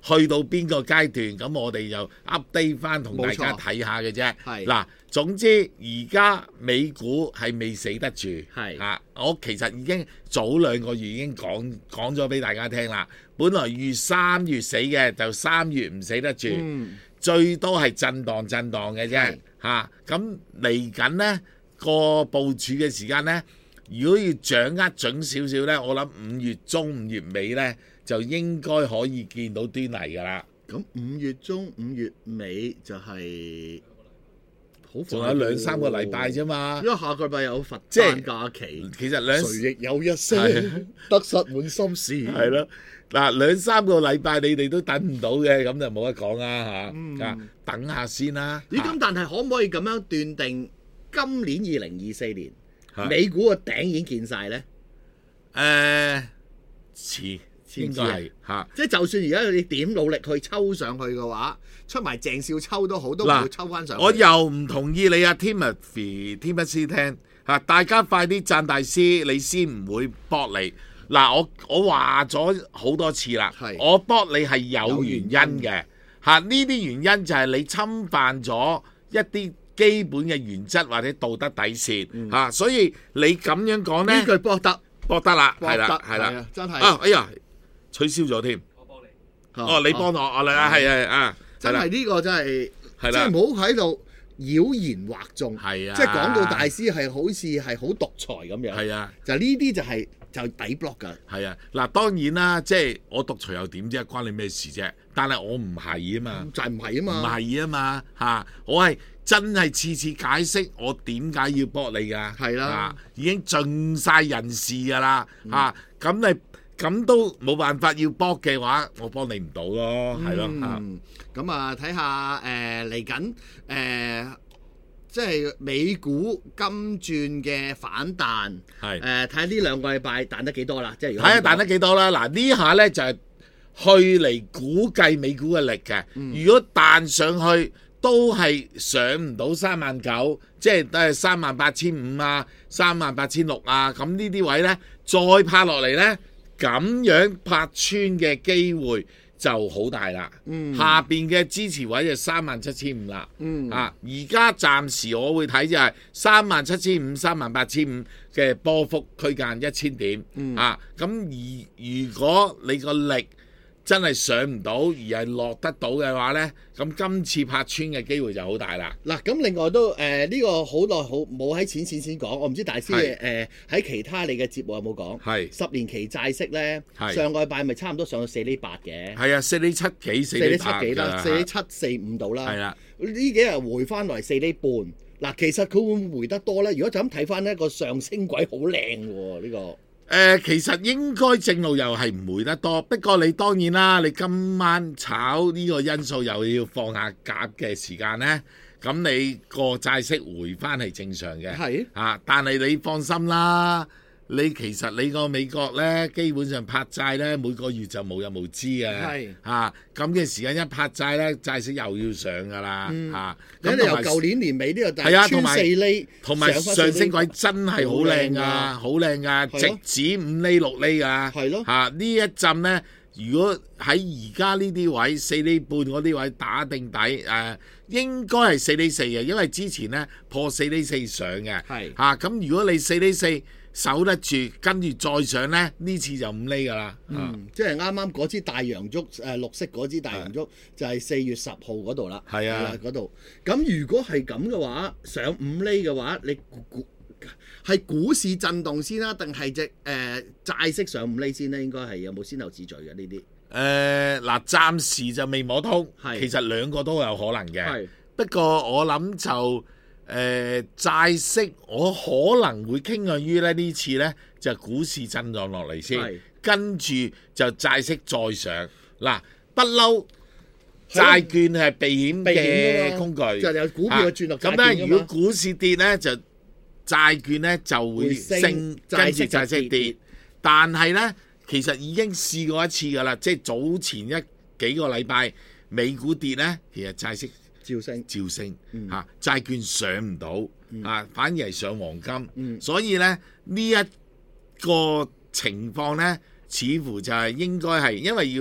去到邊個階段，咁我哋就 update 翻同大家睇下嘅啫。嗱，總之而家美股係未死得住，係啊，我其實已經早兩個月已經講講咗俾大家聽啦。本來預三月死嘅，就三月唔死得住，嗯、最多係震盪震盪嘅啫。嚇，咁嚟緊呢個部署嘅時間呢，如果要掌握準少少呢，我諗五月中五月尾呢，就應該可以見到端倪㗎啦。 咁五月中五月尾就係、是。 仲有兩三個禮拜啫嘛， 因為下個禮拜有佛誕假期， 其實兩誰亦有一些得失滿心事。 係咯，嗱兩三個禮拜你哋都等唔到嘅，咁就冇得講啦嚇。嗯、啊，等下先啦。 咦？咁但係可唔可以咁樣斷定今年二零二四年美股個頂已經見晒咧？ 誒，似。應該係嚇， 即係就算而家你點努力去抽上去嘅話，出埋鄭少秋都好，都唔會抽翻上去。 我又唔同意你啊 Timothy Timothy 聽嚇，大家快啲讚大師，你先唔會駁你。嗱，我我話咗好多次啦，我駁你係有原因嘅嚇，呢啲原因就係你侵犯咗一啲基本嘅原則或者道德底線嚇，嗯、所以你咁樣講咧， 呢句駁得駁得啦， 係啦係啦， 真係啊，哎呀！取消咗添，我幫你。哦，你幫我，我嚟啊，係係啊， 真係呢個真係，即係唔好喺度妖言惑眾。係啊，即係講到大師係好似係好獨裁咁樣。係啊，就呢啲就係就抵 block 㗎。係啊，嗱當然啦，即係我獨裁又點啫？關你咩事啫？但係我唔係啊嘛， 就係唔係啊嘛， 唔係啊嘛嚇，我係真係次次解釋我點解要 block 你㗎。係啦，已經盡晒人事㗎啦嚇，咁你。咁都冇辦法要幫嘅話，我幫你唔到咯，係咯嚇。 咁啊，睇下誒嚟緊誒，即係美股金轉嘅反彈，係誒睇下呢兩個禮拜彈得幾多啦？即係睇下彈得幾多啦。嗱呢下咧就係去嚟估計美股嘅力嘅。嗯、如果彈上去都係上唔到三萬九，即係都係三萬八千五啊，三萬八千六啊，咁呢啲位咧再拍落嚟咧。咁樣拍穿嘅機會就好大啦，嗯、下邊嘅支持位就三萬七千五啦，嗯、啊，而家暫時我會睇就係三萬七千五、三萬八千五嘅波幅區間一千點，嗯、啊，咁而如果你個力真係上唔到而係落得到嘅話呢，咁今次拍穿嘅機會就好大啦。 嗱，咁另外都誒呢、呃呢個好耐好冇喺淺淺先講，我唔知大師誒喺是、呃、其他你嘅節目有冇講？係是十年期債息呢，是上個禮拜咪差唔多上到四厘八嘅。係啊，四厘七幾，四厘七幾啦， 四厘七四五度啦。係啦，呢幾日回翻來四厘半。嗱，其實佢會唔會回得多呢？如果就咁睇翻呢個上升軌好靚喎，呢、呢個。 誒、呃，其實應該正路又係唔回得多，不過你當然啦，你今晚炒呢個因素又要放下鴿嘅時間呢，咁你個債息回翻係正常嘅，係是啊，但係你放心啦。你其實你個美國咧，基本上拍債咧，每個月就無日無之嘅，係嚇咁嘅時間一拍債咧，債息又要上噶啦嚇。 咁你由舊年年尾呢個大穿四厘， 同埋上升軌真係好靚噶，好靚噶，直指五厘六厘噶，係咯嚇呢一陣咧，如果喺而家呢啲位四厘半嗰啲位打定底誒、呃，應該係四厘四嘅，因為之前咧破四厘四上嘅，係嚇咁如果你四厘四。守得住，跟住再上咧，呢次就五厘噶啦。 嗯，啊、即係啱啱嗰支大洋燭，誒、呃、綠色嗰支大洋燭就係四月十號嗰度啦。係啊，嗰度。咁如果係咁嘅話，上五厘嘅話，你估係股市震動先啦，定係隻誒債息上五厘先咧？應該係有冇先後次序嘅呢啲？誒嗱、 呃，暫時就未摸通。係是，其實兩個都有可能嘅。係是，不過我諗就。誒、呃、債息我可能會傾向於咧呢次咧就股市震盪落嚟先，是跟住就債息再上。嗱，不嬲債券係避險嘅工具，就有股票轉落債券㗎嘛。咁咧，如果股市跌咧，就債券咧就會升，會升跟住債息跌。跌但係咧，其實已經試過一次㗎啦，即係早前一幾個禮拜美股跌咧，其實債息。照升，照升，嚇、啊、債券上唔到，嗯、啊反而係上黃金，嗯、所以咧呢一、這個情況咧，似乎就係應該係因為要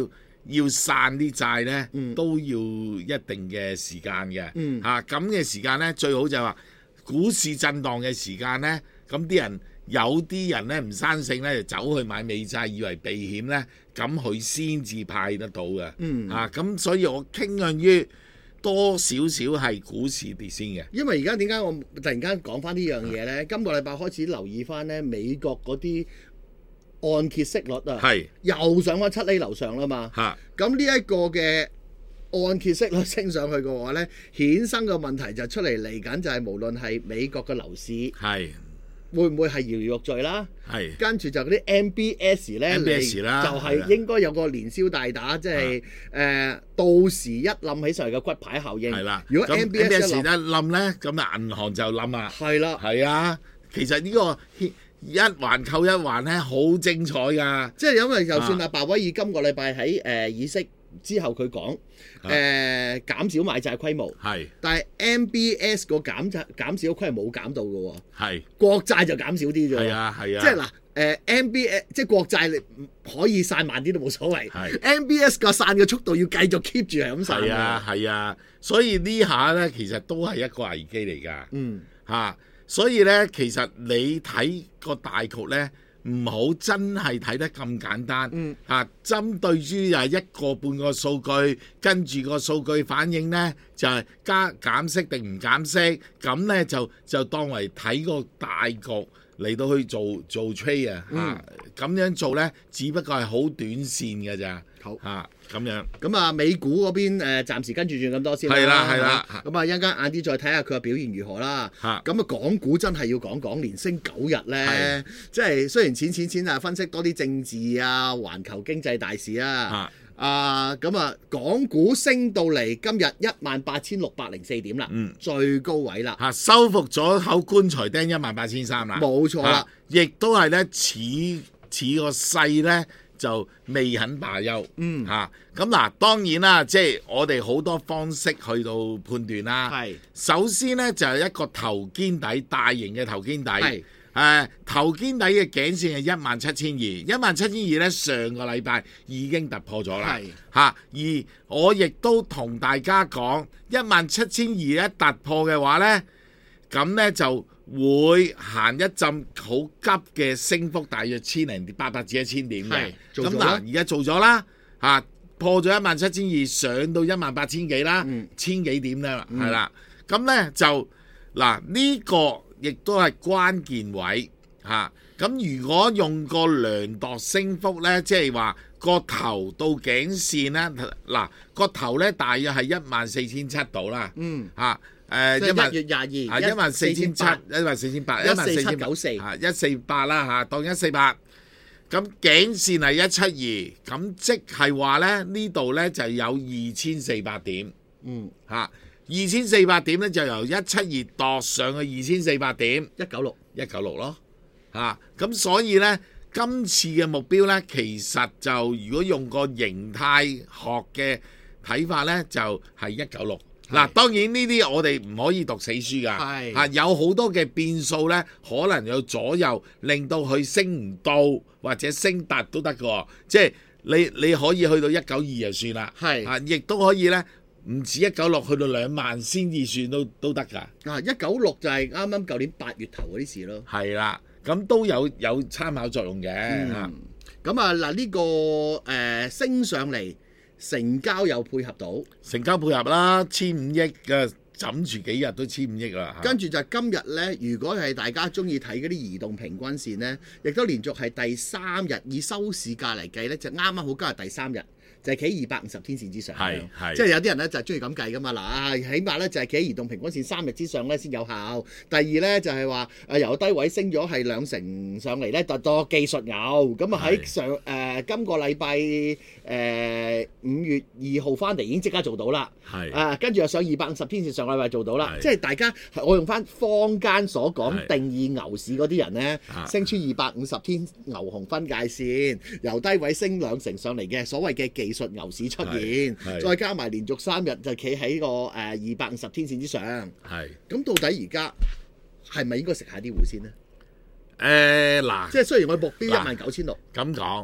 要散啲債咧，嗯、都要一定嘅時間嘅。嚇咁嘅時間咧，最好就係話股市震盪嘅時間咧，咁啲人有啲人咧唔生性咧，就走去買美債，以為避險咧，咁佢先至派得到嘅。嗯、啊咁，所以我傾向於多少少係股市跌先嘅。 因為而家點解我突然間講翻呢樣嘢咧？今個禮拜開始留意翻咧美國嗰啲按揭息率啊，係又上翻七厘樓上啦嘛。嚇咁呢一個嘅按揭息率升上去嘅話咧，衍生嘅問題就出嚟嚟緊，就係無論係美國嘅樓市係會唔會係搖搖欲墜啦？係跟住就嗰啲 M B S 咧，就係應該有個連消帶打，即係誒到時一冧起上嚟嘅骨牌效應。係啦，如果 M B S 一冧咧，咁啊銀行就冧啊。 係啦， 係啊，其實呢個一環扣一環咧，好精彩㗎。 即係因為就算阿鮑威爾今個禮拜喺誒議息之後佢講誒減少買債規模，係，但係 M B S 個減減少規模冇減到嘅喎，係，國債就減少啲啫。係啊係啊，即係嗱誒 M B S 即係國債你可以散慢啲都冇所謂，係 M B S 個散嘅速度要繼續 keep 住係咁散。係啊係啊，所以呢下咧其實都係一個危機嚟㗎。嗯嚇。所以咧，其實你睇個大局咧，唔好真係睇得咁簡單。嗯。啊，針對於又係一個半個數據，跟住個數據反應咧，就係、是、加減息定唔減息，咁咧就就當為睇個大局嚟到去做做 trade 啊。嗯。咁樣做咧，只不過係好短線嘅咋。好嚇，咁樣。 咁啊，美股嗰邊誒暫時跟住轉咁多先啦。 係啦，係啦。 咁啊，一陣間晏啲再睇下佢嘅表現如何啦。嚇。咁啊，港股真係要講講連升九日咧，即係雖然淺淺淺啊，分析多啲政治啊、環球經濟大事啊。啊，咁啊，港股升到嚟今日一萬八千六百零四點啦，嗯，最高位啦。 嚇，收復咗口棺材釘一萬八千三啦。 冇錯啦， 亦都係咧似似個勢咧。就未肯罷休，嗯嚇，咁嗱、啊、當然啦，即係我哋好多方式去到判斷啦。係，首先咧就係、是、一個頭肩底，大型嘅頭肩底。係，誒、啊、頭肩底嘅頸線係一萬七千二，一萬七千二咧上個禮拜已經突破咗啦。係嚇、啊，而我亦都同大家講，一萬七千二一突破嘅話咧，咁咧就會行一陣好急嘅升幅，大約千零八百至一千點嘅。咁嗱，而家做咗啦，嚇破咗一萬七千二，上到一萬八千幾啦，嗯、千幾點啦，係啦、嗯。咁咧就嗱呢、呢個亦都係關鍵位嚇。咁、啊、如果用個量度升幅咧，即係話個頭到頸線咧，嗱個頭咧大約係一萬四千七度啦，嗯嚇。誒一萬月廿二， 係一萬四千七，一萬四千八，一萬四千九四，嚇一四八啦嚇，當一四八。咁頸線係一七二，咁即係話咧呢度咧就有二千四百點，嗯嚇，二千四百點咧就由一七二度上去二千四百點， 一九六， 一九六咯嚇。咁所以咧今次嘅目標咧，其實就如果用個形態學嘅睇法咧，就係一九六。嗱，當然呢啲我哋唔可以讀死書㗎，係啊，有好多嘅變數咧，可能有左右令到佢升唔到或者升達都得㗎，即係你你可以去到一九二就算啦，係啊，亦都可以咧唔止一九六去到兩萬先至算都都得㗎。 啊，一九六就係啱啱舊年八月頭嗰啲事咯。 係啦，咁都有有參考作用嘅嚇。 咁啊嗱，呢個誒升上嚟。成交又配合到， 成交配合啦，千五億嘅枕住幾日都千五億啦。 跟住就今日呢，如果係大家中意睇嗰啲移動平均線呢，亦都連續係第三日以收市價嚟計呢，就啱啱好今日第三日。就係企喺二百五十天線之上，係係，即係有啲人咧就係中意咁計噶嘛嗱，起碼咧就係企喺移動平均線三日之上咧先有效。第二咧就係話誒由低位升咗係兩成上嚟咧，就多技術牛咁啊喺上誒、呃、今個禮拜誒五月二號翻嚟已經即刻做到啦，係啊，跟住又上二百五十天線上個禮拜做到啦，即係大家我用翻坊間所講定義牛市嗰啲人咧，升穿二百五十天牛熊分界線，由低位升兩成上嚟嘅所謂嘅技術牛市出現，再加埋連續三日就企喺個誒二百五十天線之上。係咁，到底而家係咪應該食下啲糊先呢？ 誒嗱、呃， 即係雖然我目標一萬九千六， 咁講，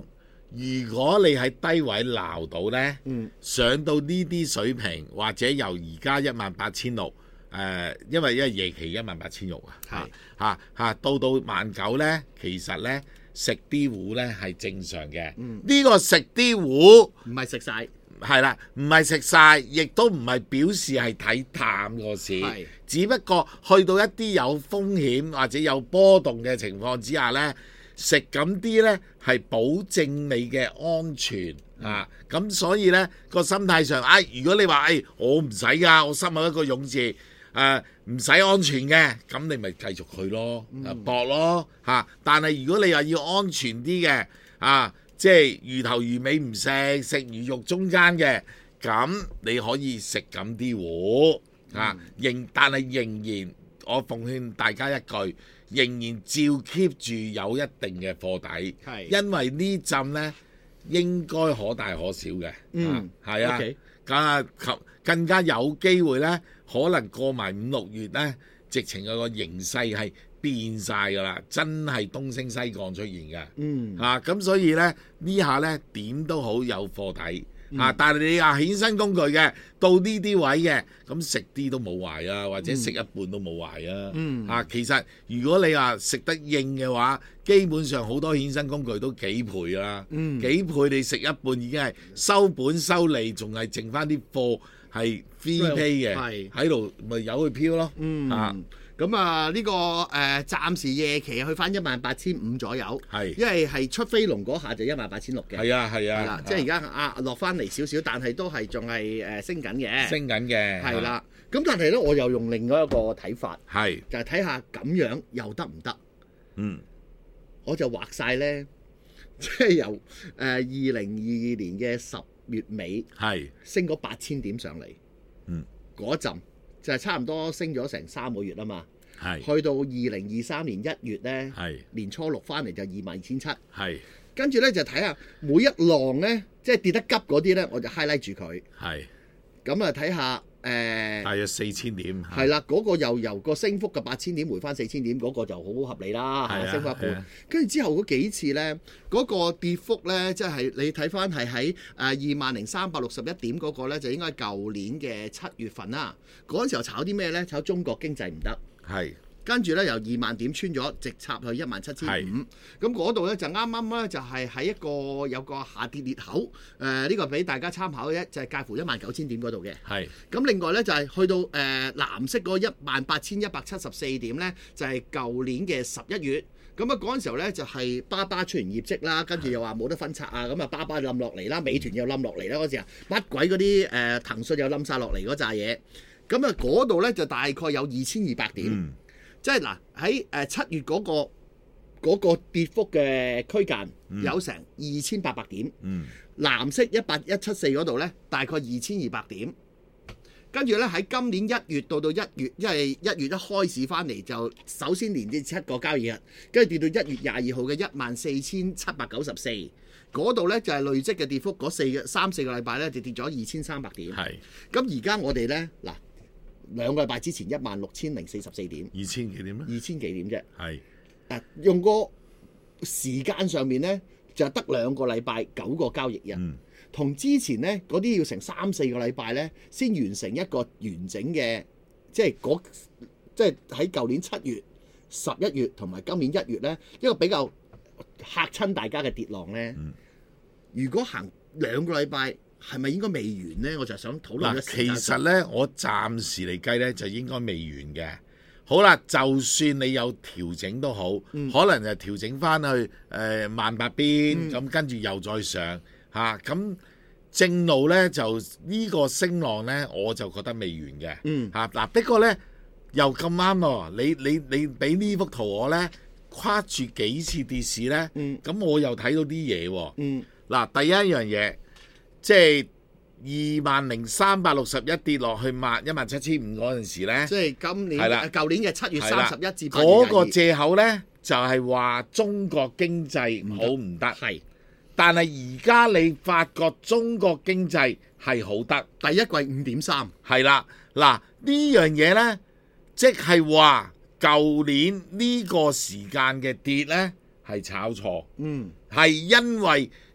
如果你喺低位撈到呢， 嗯、 上到呢啲水平，或者由而家一萬八千六，誒，因為因為夜期一萬八千六啊，嚇嚇嚇，到到萬九呢，其實呢，食啲糊呢係正常嘅。呢、嗯、個食啲糊唔係食晒， 係啦，唔係食晒，亦都唔係表示係睇淡個市，只不過去到一啲有風險或者有波動嘅情況之下呢。食咁啲呢係保證你嘅安全、嗯、啊！咁所以呢個心態上，哎，如果你話，哎，我唔使噶，我心口一個勇字，誒唔使安全嘅，咁你咪繼續去咯，嗯、搏咯嚇、啊。但係如果你話要安全啲嘅，啊，即係魚頭魚尾唔食，食魚肉中間嘅，咁你可以食咁啲糊啊，仍、嗯、但係仍然，我奉勸大家一句。仍然照 keep 住有一定嘅貨底，係因為呢陣呢應該可大可小嘅，嗯，係啊，咁啊更更加有機會呢，可能過埋五六月呢，直情有個形勢係變晒㗎啦，真係東升西降出現嘅，嗯，啊咁所以呢，呢下呢點都好有貨底。嗯、啊！但係你話衍生工具嘅到呢啲位嘅，咁食啲都冇壞啊，或者食一半都冇壞啊。嗯、啊，其實如果你話食得應嘅話，基本上好多衍生工具都幾倍啦。嗯、幾倍你食一半已經係收本收利，仲係剩翻啲貨係 free pay 嘅，喺度咪由佢飄咯。嗯、啊！ 咁啊，呢、這個誒、呃、暫時夜期去翻一萬八千五左右， 係， 因為係出飛龍嗰下就一萬八千六嘅， 係啊係啊， 啊即係而家啊落翻嚟少少，但係都係仲係誒升緊嘅， 升緊嘅， 係啦。咁但係咧，我又用另外一個睇法， 係就係睇下咁樣又得唔得？嗯，我就畫晒咧，即係由誒二零二二年嘅十月尾係升嗰八千點上嚟，嗯，嗰陣。就係差唔多升咗成三個月啊嘛，係去到二零二三年一月咧，係年初六翻嚟就二萬二千七，係跟住咧就睇下每一浪咧，即係跌得急嗰啲咧，我就 highlight 住佢，係咁啊睇下誒， 大約四千點， 係啦，嗰個又由個升幅嘅八千點回翻四千點，嗰個就好合理啦，係升翻一半。跟住之後嗰幾次咧，嗰個跌幅咧，即係你睇翻係喺誒二萬零三百六十一點嗰個咧，就應該係舊年嘅七月份啦。嗰陣時候炒啲咩咧？炒中國經濟唔得，係跟住咧由二萬點穿咗，直插去一萬七千五。咁嗰度咧就啱啱咧就係喺一個有個下跌裂口。誒、呃、呢、呢個俾大家參考嘅啫，就係、是、介乎一萬九千點嗰度嘅。係咁另外咧就係、是、去到誒、呃、藍色嗰一萬八千一百七十四點咧，就係、是、舊年嘅十一月。咁啊嗰陣時候咧就係巴巴出完業績啦，跟住又話冇得分拆啊，咁啊巴巴冧落嚟啦，美團又冧落嚟啦嗰時啊，乜鬼嗰啲誒騰訊又冧晒落嚟嗰扎嘢。咁啊，嗰度咧就大概有二千二百點，嗯、即係嗱喺誒七月嗰、嗰個嗰個跌幅嘅區間有成二千八百點，嗯、藍色一八一七四嗰度咧大概二千二百點，跟住咧喺今年一月到到一月，因為一月一開始翻嚟就首先連跌七個交易日，跟住跌到一月廿二號嘅一萬四千七百九十四，嗰度咧就係累積嘅跌幅，嗰四個三四個禮拜咧就跌咗二千三百點，係咁而家我哋咧嗱。兩個禮拜之前一萬六千零四十四點， 二千幾點咧？ 二千幾點啫。係誒， 用個時間上面咧，就得兩個禮拜九個交易日，同、嗯、之前咧嗰啲要成三四個禮拜咧，先完成一個完整嘅，即係嗰即係喺舊年七月、十一月同埋今年一月咧，一個比較嚇親大家嘅跌浪咧。嗯、如果行兩個禮拜。係咪應該未完呢？我就想討論一下。 其實呢，我暫時嚟計呢，就應該未完嘅。好啦，就算你有調整都好，嗯、可能就調整翻去誒、呃、萬八邊，咁、嗯、跟住又再上嚇。咁、啊、正路呢，就呢個升浪呢，我就覺得未完嘅。嗯嚇嗱，不過呢，又咁啱喎，你你你俾呢幅圖我呢，跨住幾次跌市呢，咁、嗯、我又睇到啲嘢喎。嗯嗱，第一樣嘢。即係二萬零三百六十一跌落去萬一萬七千五嗰陣時咧， 即係今年係啦，舊年嘅七月三十一至八月廿二。嗰個藉口咧就係、是、話中國經濟好唔得，係。但係而家你發覺中國經濟係好得， 第一季五點三， 係啦。嗱呢樣嘢咧，即係話舊年呢個時間嘅跌咧係炒錯，嗯，係因為。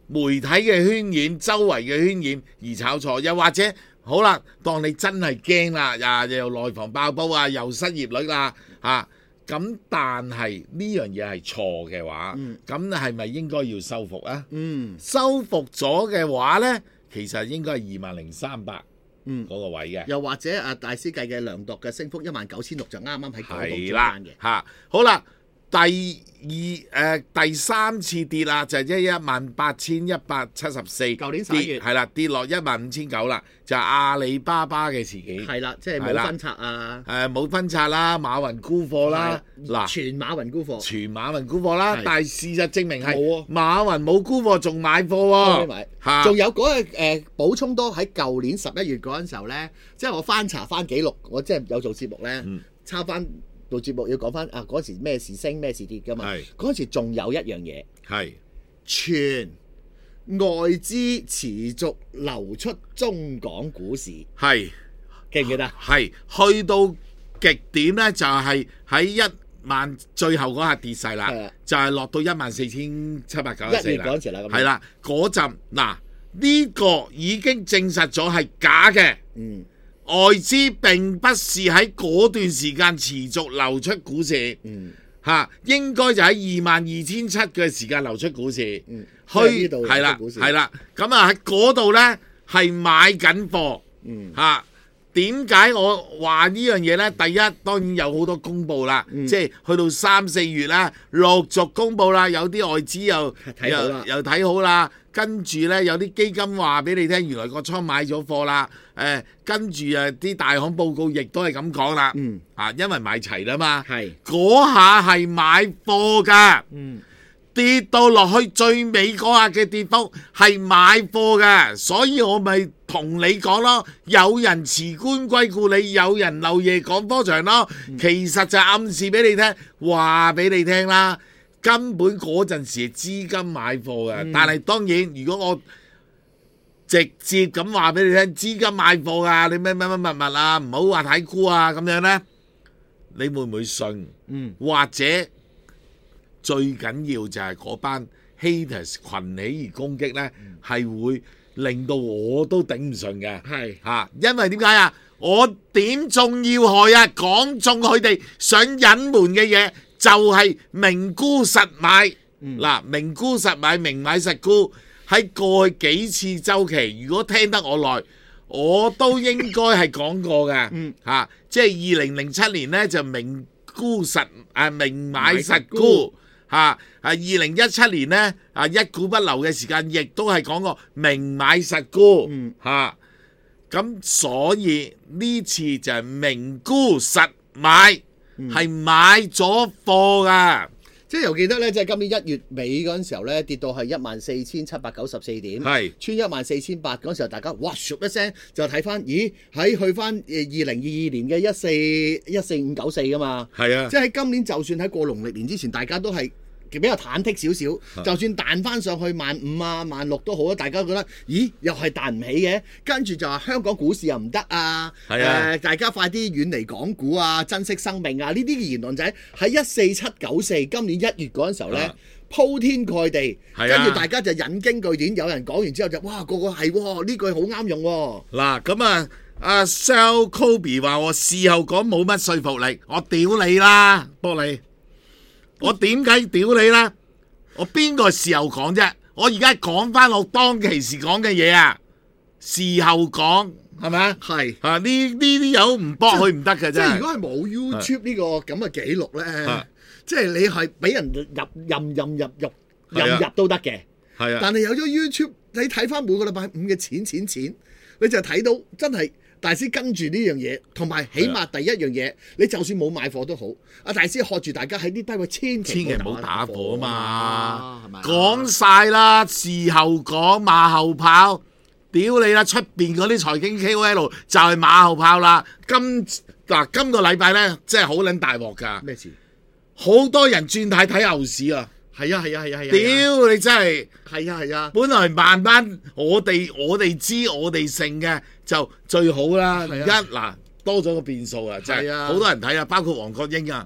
媒體嘅渲染、周圍嘅渲染而炒錯，又或者好啦，當你真係驚啦，啊又內房爆煲啊，又失業率啦嚇，咁、啊、但係呢樣嘢係錯嘅話，咁係咪應該要修復啊？嗯，修復咗嘅話呢，其實應該係二萬零三百嗰個位嘅， 又或者啊大師計嘅量度嘅升幅一萬九千六就啱啱喺嗰度中間嘅嚇。好啦。第二誒、呃、第三次跌啦，就係一一萬八千一百七十四， 舊年十一月係啦，跌落一萬五千九啦，就係、是、阿里巴巴嘅事件。 係啦，即係冇分拆啊， 誒冇、呃、分拆啦，馬雲沽貨啦，嗱全馬雲沽貨， 全馬雲沽貨啦，但係事實證明係馬雲冇沽貨，仲買貨喎、啊， 仲有嗰、那個誒、呃、補充多喺舊年十一月嗰陣時候咧，即係我翻查翻記錄，我即係有做節目咧，嗯、抄翻。做節目要講翻啊！嗰時咩事升咩事跌㗎嘛？嗰陣時仲有一樣嘢，係全外資持續流出中港股市，係記唔記得？ 係去到極點咧，就係喺一萬最後嗰下跌勢啦，就係落到一萬四千七百九十四啦。 一月嗰陣時啦， 係啦，嗰陣嗱呢個已經證實咗係假嘅。嗯。外資並不是喺嗰段時間持續流出股市，嗯，嚇應該就喺二萬二千七嘅時間流出股市，嗯，去係啦，係啦，咁啊喺嗰度咧係買緊貨，嗯，嚇點解我話呢樣嘢咧？第一當然有好多公佈啦，嗯、即係去到三四月啦，陸續公佈啦，有啲外資又又又睇好啦。跟住咧，有啲基金話俾你聽，原來個倉買咗貨啦。誒、呃，跟住啊，啲大行報告亦都係咁講啦。嗯，啊，因為買齊啦嘛。係嗰下係買貨㗎。嗯，跌到落去最尾嗰下嘅跌幅係買貨㗎，所以我咪同你講咯。有人辭官歸故里，有人漏夜趕科場咯。嗯、其實就暗示俾你聽，話俾你聽啦。根本嗰陣時係資金買貨嘅，嗯、但係當然，如果我直接咁話俾你聽，資金買貨㗎，你咩咩乜乜物啊，唔好話睇沽啊咁樣呢，你會唔會信？嗯，或者最緊要就係嗰班 haters 群起而攻擊呢，係、嗯、會令到我都頂唔順嘅。係嚇、啊，因為點解啊？我點中要害啊？講中佢哋想隱瞞嘅嘢。就係明沽實買，嗱、嗯、明沽實買，明買實沽。喺過去幾次週期，如果聽得我耐，我都應該係講過嘅，嚇、嗯啊，即係二零零七年咧就明沽實，誒明買實沽，嚇，啊二零一七年咧啊一股不留嘅時間，亦都係講過明買實沽，嚇、嗯，咁、啊、所以呢次就係明沽實買。係、嗯、買咗貨㗎， 即係又記得咧，即係今年一月尾嗰陣時候咧，跌到係一萬四千七百九十四點，係是穿一萬四千八嗰陣時候，大家哇咻一聲就睇翻，咦喺去翻誒二零二二年嘅一四一四五九四㗎嘛，係啊，即係喺今年就算喺過農曆年之前，大家都係比較忐忑少少，就算彈翻上去萬五啊、萬六都好啊，大家覺得咦又係彈唔起嘅，跟住就話香港股市又唔得啊，誒、啊呃、大家快啲遠離港股啊，珍惜生命啊，呢啲嘅言論仔喺一四七九四今年一月嗰陣時候咧、啊、鋪天蓋地，跟住、啊、大家就引經據典，有人講完之後就哇個個係呢句好啱用喎。 嗱咁啊，阿 Sal Kobe 話我事後講冇乜說服力，我屌你啦，波你。我點解屌你呢？我邊個事後講啫？我而家講翻我當其時講嘅嘢啊！事後講係咪啊？係啊！呢呢啲友唔駁佢唔得嘅啫。即係如果係冇 YouTube 呢個咁嘅記錄咧，即係你係俾人入任任入入任入都得嘅。係啊！但係有咗 YouTube，你睇翻每個禮拜五嘅錢錢錢，你就睇到真係。大師跟住呢樣嘢，同埋起碼第一樣嘢，的你就算冇買貨都好，阿大師喝住大家喺啲低位千祈千祈唔好打貨啊嘛，係咪？講晒啦，事後講馬後炮，屌你啦！出邊嗰啲財經 K O L 就係馬後炮啦。今嗱今個禮拜咧，真係好撚大鑊㗎。咩事？好多人轉態睇牛市啊！係啊係啊係啊係啊！屌你真係係啊係啊！本來慢慢我哋我哋知我哋勝嘅就最好啦。而家嗱多咗個變數啊，就係好多人睇啊，包括黃國英啊，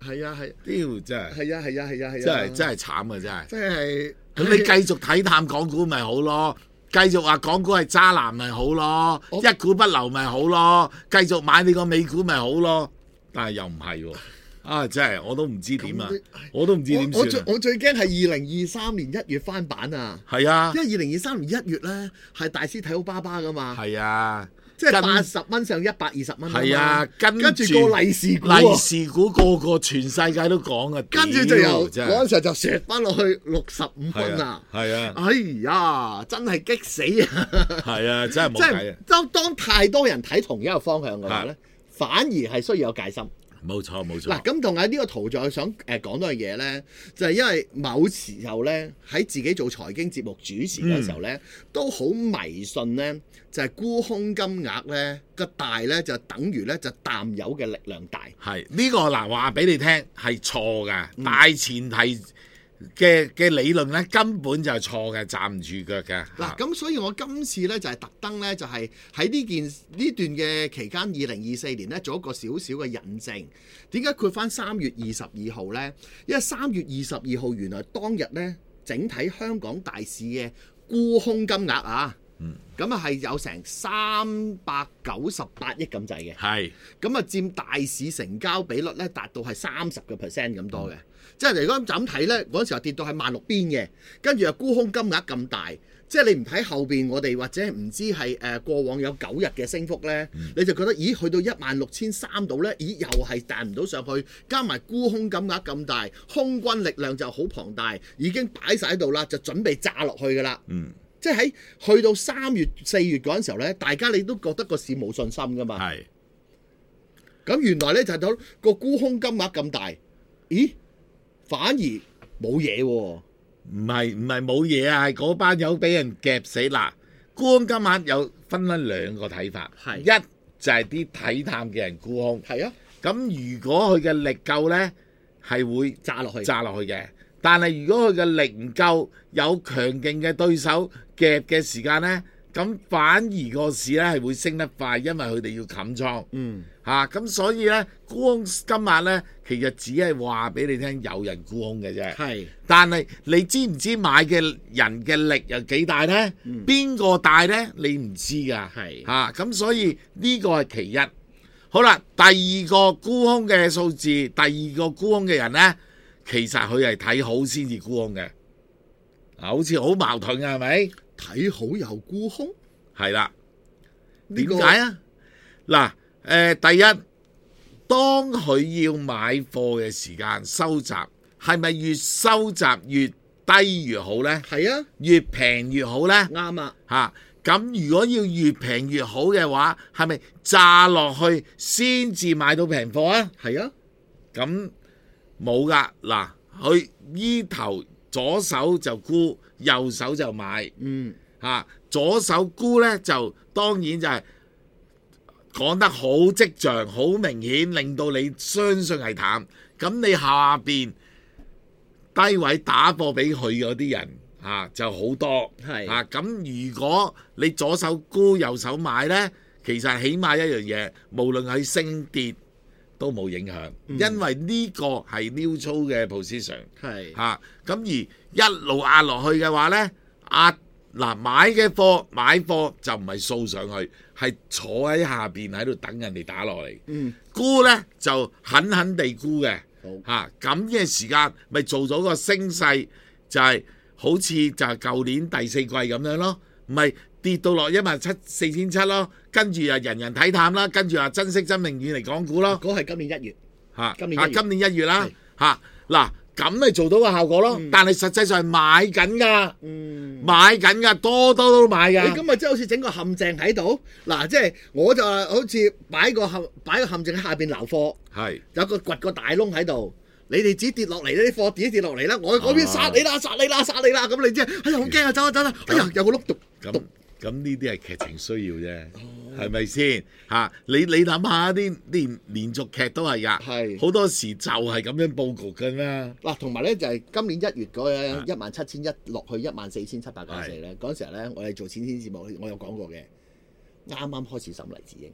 係啊係， 屌真係， 係啊係啊係啊係啊， 真係真係慘啊真係， 真係。 咁你繼續睇淡港股咪好咯，繼續話港股係渣男咪好咯，我一股不留咪好咯，繼續買你個美股咪好咯，但係又唔係喎。啊！真係我都唔知點啊！我都唔知點算。 我最我最驚係二零二三年一月翻版啊！ 係啊， 因為二零二三年一月咧係大師睇好巴巴噶嘛。 係啊， 即係八十蚊上一百二十蚊。 係啊，跟跟住個利是股， 利是股個個全世界都講啊！ 跟住就由嗰陣時候就削翻落去六十五蚊啊！ 係啊！ 哎呀，真係激死啊！ 係啊，真係冇計啊！ 當當太多人睇同一個方向嘅話咧，反而係需要有戒心。 冇錯冇錯。 嗱，咁同埋呢個圖再想誒講多樣嘢咧，就係、是、因為某時候咧喺自己做財經節目主持嘅時候咧，嗯、都好迷信咧，就係、是、沽空金額咧個大咧就等於咧就淡友嘅力量大。係呢、 這個嗱話俾你聽係錯㗎，嗯、大前提。嘅嘅理論咧根本就係錯嘅，站唔住腳嘅。 嗱，咁所以我今次咧就係、是、特登咧就係喺呢件呢段嘅期間，二零二四年咧做一個少少嘅引證。點解括翻三月二十二號咧？因為三月二十二號原來當日咧整體香港大市嘅沽空金額啊，咁啊係有成三百九十八億咁滯嘅。係，咁啊佔大市成交比率咧達到係三十個 percent 咁多嘅。嗯即係如果就咁睇咧，嗰陣時候跌到係萬六邊嘅，跟住又沽空金額咁大，即係你唔睇後邊我哋或者唔知係誒過往有九日嘅升幅咧，嗯、你就覺得咦去到一萬六千三度咧，咦又係彈唔到上去，加埋沽空金額咁大，空軍力量就好龐大，已經擺晒喺度啦，就準備炸落去㗎啦。嗯，即係喺去到三月四月嗰陣時候咧，大家你都覺得個市冇信心㗎嘛。係是。咁原來咧就係到個沽空金額咁大，咦？反而冇嘢喎，唔係唔係冇嘢啊，係嗰班友俾人夾死嗱。沽空今晚有分分兩個睇法，係一就係啲睇淡嘅人沽空，係啊。咁如果佢嘅力夠咧，係會炸落去，炸落去嘅。但係如果佢嘅力唔夠，有強勁嘅對手夾嘅時間咧，咁反而個市咧係會升得快，因為佢哋要冚倉。嗯。嚇咁、啊、所以咧沽空今晚咧，其實只係話俾你聽有人沽空嘅啫。係是，但係你知唔知買嘅人嘅力有幾大咧？邊個、嗯、大咧？你唔知㗎。係嚇咁，所以呢個係其一。好啦，第二個沽空嘅數字，第二個沽空嘅人咧，其實佢係睇好先至沽空嘅。啊，好似好矛盾㗎，係咪？ 睇好又沽空？ 係啦。點解啊？嗱。誒、呃，第一，當佢要買貨嘅時間收集，係咪越收集越低越好呢？係啊，越平越好呢？啱啊！嚇，咁如果要越平越好嘅話，係咪炸落去先至買到平貨啊？係啊，咁冇噶，嗱，佢依頭左手就沽，右手就買，嗯，嚇、啊，左手沽呢，就當然就係、是。講得好跡象，好明顯，令到你相信係淡。咁你下邊低位打貨俾佢嗰啲人啊，就好多。係啊，咁如果你左手沽右手買呢，其實起碼一樣嘢，無論係升跌都冇影響，嗯、因為呢個係 neutral 嘅 position。係啊，咁而一路壓落去嘅話呢，壓。嗱，買嘅貨買貨就唔係掃上去，係坐喺下邊喺度等人哋打落嚟。嗯，沽咧就狠狠地沽嘅。好嚇，咁嘅時間咪做咗個升勢，就係、是、好似就係舊年第四季咁樣咯，唔係跌到落一萬七四千七咯，跟住又人人睇淡啦，跟住話珍惜真命遠離港股咯。 嗰係今年一月嚇，今年啊今年一月啦嚇嗱。咁咪做到個效果咯，嗯、但係實際上係買緊㗎，嗯、買緊㗎，多多都買㗎。 咁咪即係好似整個陷阱喺度，嗱，即係我就好似擺個陷擺個陷阱喺下邊撈貨，係是有個掘個大窿喺度，你哋只跌落嚟呢啲貨跌跌落嚟啦，我嗰邊殺你啦，殺你啦，殺你啦，咁你即係，哎呀好驚啊，走啊走啊，哎呀有個碌毒。 咁呢啲係劇情需要啫，係咪先嚇？你你諗下啲連連續劇都係㗎，係好多時就係咁樣佈局㗎啦。 嗱，同埋咧就係今年一月嗰一萬七千一落去一萬四千七百九十四咧，嗰陣時候咧我哋做淺淺節目，我有講過嘅，啱啱開始審黎智英，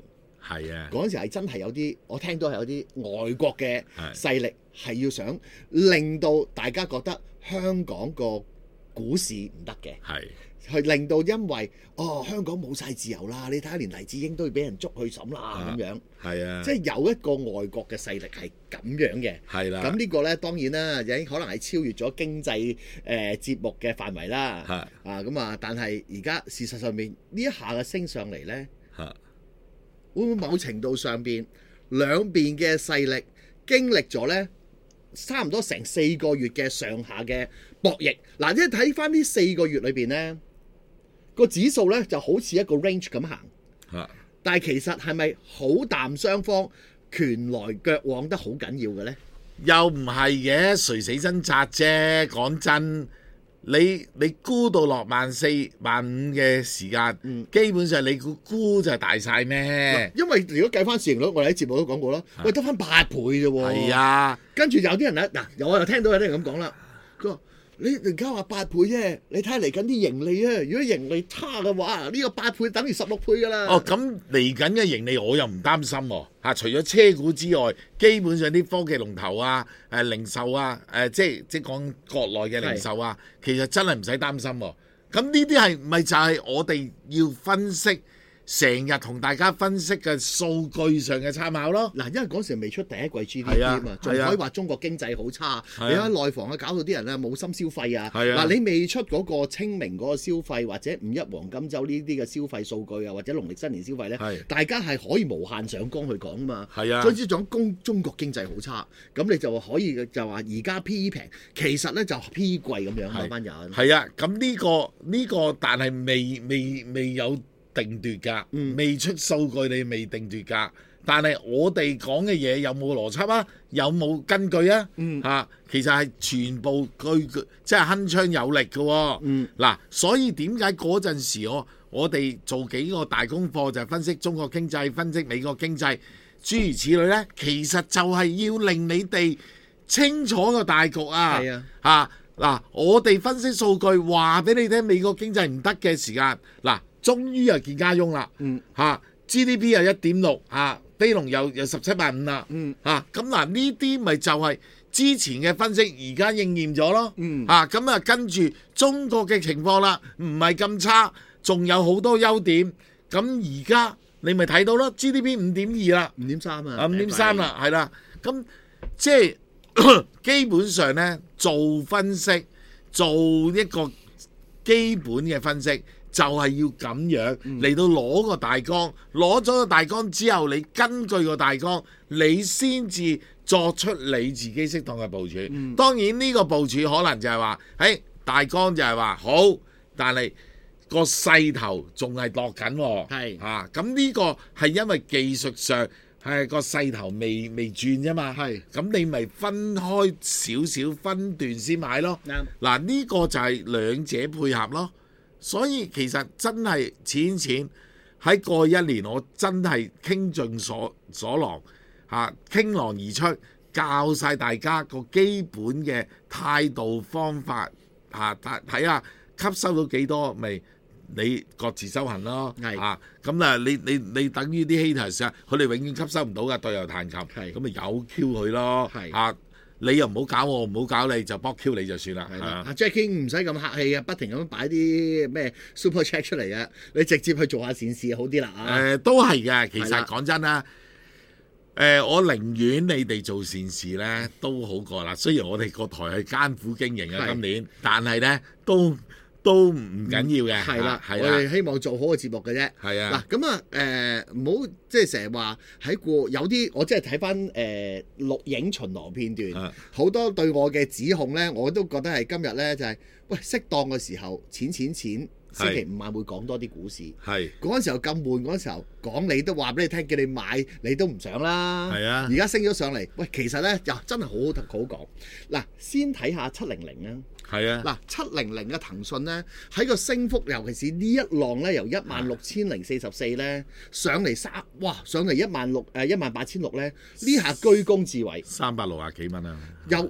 係啊， 嗰陣時係真係有啲，我聽到係有啲外國嘅勢力係要想令到大家覺得香港個股市唔得嘅， 係去令到因為哦香港冇晒自由啦，你睇下連黎智英都要俾人捉去審啦咁樣， 係啊， 即係有一個外國嘅勢力係咁樣嘅， 係啦。 咁呢個咧當然啦，已經可能係超越咗經濟誒、呃、節目嘅範圍啦。係啊咁啊，但係而家事實上面呢一下嘅升上嚟咧，係會唔會某程度上邊兩邊嘅勢力經歷咗咧差唔多成四個月嘅上下嘅博弈？嗱，即係睇翻呢四個月裏邊咧，個指數咧就好似一個 range 咁行，啊、但係其實係咪好淡雙方拳來腳往得好緊要嘅咧？ 又唔係嘅，垂死掙扎啫。講真，你你沽到落萬四萬五嘅時間，嗯、基本上你估沽就大晒咩？ 因為如果計翻市盈率，我哋喺節目都講過啦，喂得翻八倍啫喎。 係啊， 跟住有啲人咧，嗱，我又聽到有啲人咁講啦，佢話。你而家話八倍啫，你睇下嚟緊啲盈利啊！如果盈利差嘅話，呢個八倍等於十六倍噶啦。 哦，咁嚟緊嘅盈利我又唔擔心喎。嚇，除咗車股之外，基本上啲科技龍頭啊、誒零售啊、誒即係即係講國內嘅零售啊，其實真係唔使擔心喎。咁呢啲係咪就係我哋要分析？成日同大家分析嘅數據上嘅參考咯。嗱，因為嗰時未出第一季 G D P 啊嘛，仲可以話中國經濟好差。啊、你睇內房啊，搞到啲人啊冇心消費啊。嗱、啊，你未出嗰個清明嗰個消費或者五一黃金週呢啲嘅消費數據啊，或者農曆新年消費咧， 係大家係可以無限上綱去講啊嘛。 係啊， 總之講中中國經濟好差，咁你就可以就話而家 P E 平，其實咧就 P E 貴咁樣嗰班人。 係啊，咁呢、呢個呢、呢個但係未未未有定奪㗎， 嗯、未出數據你未定奪㗎，但係我哋講嘅嘢有冇邏輯啊？有冇根據啊？嚇、嗯啊，其實係全部據據，即係鏗鏘有力嘅、哦。嗱、嗯，所以點解嗰陣時我我哋做幾個大功課就係分析中國經濟、分析美國經濟，諸如此類呢？其實就係要令你哋清楚個大局啊！係啊，嚇嗱、啊，我哋分析數據話俾你聽，美國經濟唔得嘅時間嗱。終於又見家翁啦，嚇、嗯啊、G D P 又一點六，嚇非農又又十七萬五啦，嚇咁嗱呢啲咪就係之前嘅分析，而家應驗咗咯，嚇咁、嗯、啊跟住中國嘅情況啦，唔係咁差，仲有好多優點，咁而家你咪睇到咯 ，G D P 五點二啦， 五點三啊， 五點三啦，係啦，咁即係基本上咧做分析，做一個基本嘅分析。就係要咁樣嚟到攞個大綱，攞咗個大綱之後，你根據個大綱，你先至作出你自己適當嘅部署。嗯、當然呢個部署可能就係話，誒大綱就係話好，但係個勢頭仲係落緊喎。係啊，咁呢個係因為技術上係個勢頭未未轉啫嘛。係，咁你咪分開少少分段先買咯。啱、嗯，嗱呢個就係兩者配合咯。所以其實真係錢錢喺過一年，我真係傾盡所所能嚇，傾囊而出，教晒大家個基本嘅態度方法嚇，睇下吸收到幾多，咪你各自修行咯。係啊，咁啊，你你你等於啲 haters 啊，佢哋永遠吸收唔到㗎，對牛彈琴。係咁咪有 Q 佢咯。係啊。你又唔好搞我，唔好搞你，就搏 Q 你就算啦。係啊，阿 Jackie 唔使咁客氣啊，不停咁擺啲咩 super chat 出嚟啊，你直接去做下善事好啲啦啊。誒、 呃，都係嘅，其實講真啦，誒、呃，我寧願你哋做善事咧都好過啦。雖然我哋個台係艱苦經營啊，今年，但係咧都。都唔緊要嘅， 係啦，我哋希望做好個節目嘅啫。係啊，嗱咁啊，誒唔好即係成日話喺過有啲，我即係睇翻誒錄影巡邏片段，好多對我嘅指控咧，我都覺得係今日咧就係喂適當嘅時候，錢錢錢，星期五晚會講多啲股市。係嗰陣時候咁悶，嗰陣時候講你都話俾你聽，叫你買你都唔想啦。係啊，而家升咗上嚟，喂，其實咧又真係好好好講。嗱，先睇下七零零啊。係啊，嗱七零零嘅騰訊咧，喺個升幅，尤其是呢一浪咧，由一萬六千零四十四咧上嚟三，哇上嚟一萬六誒一萬八千六咧，呢下居功至偉， 三百六廿幾蚊啊！ 由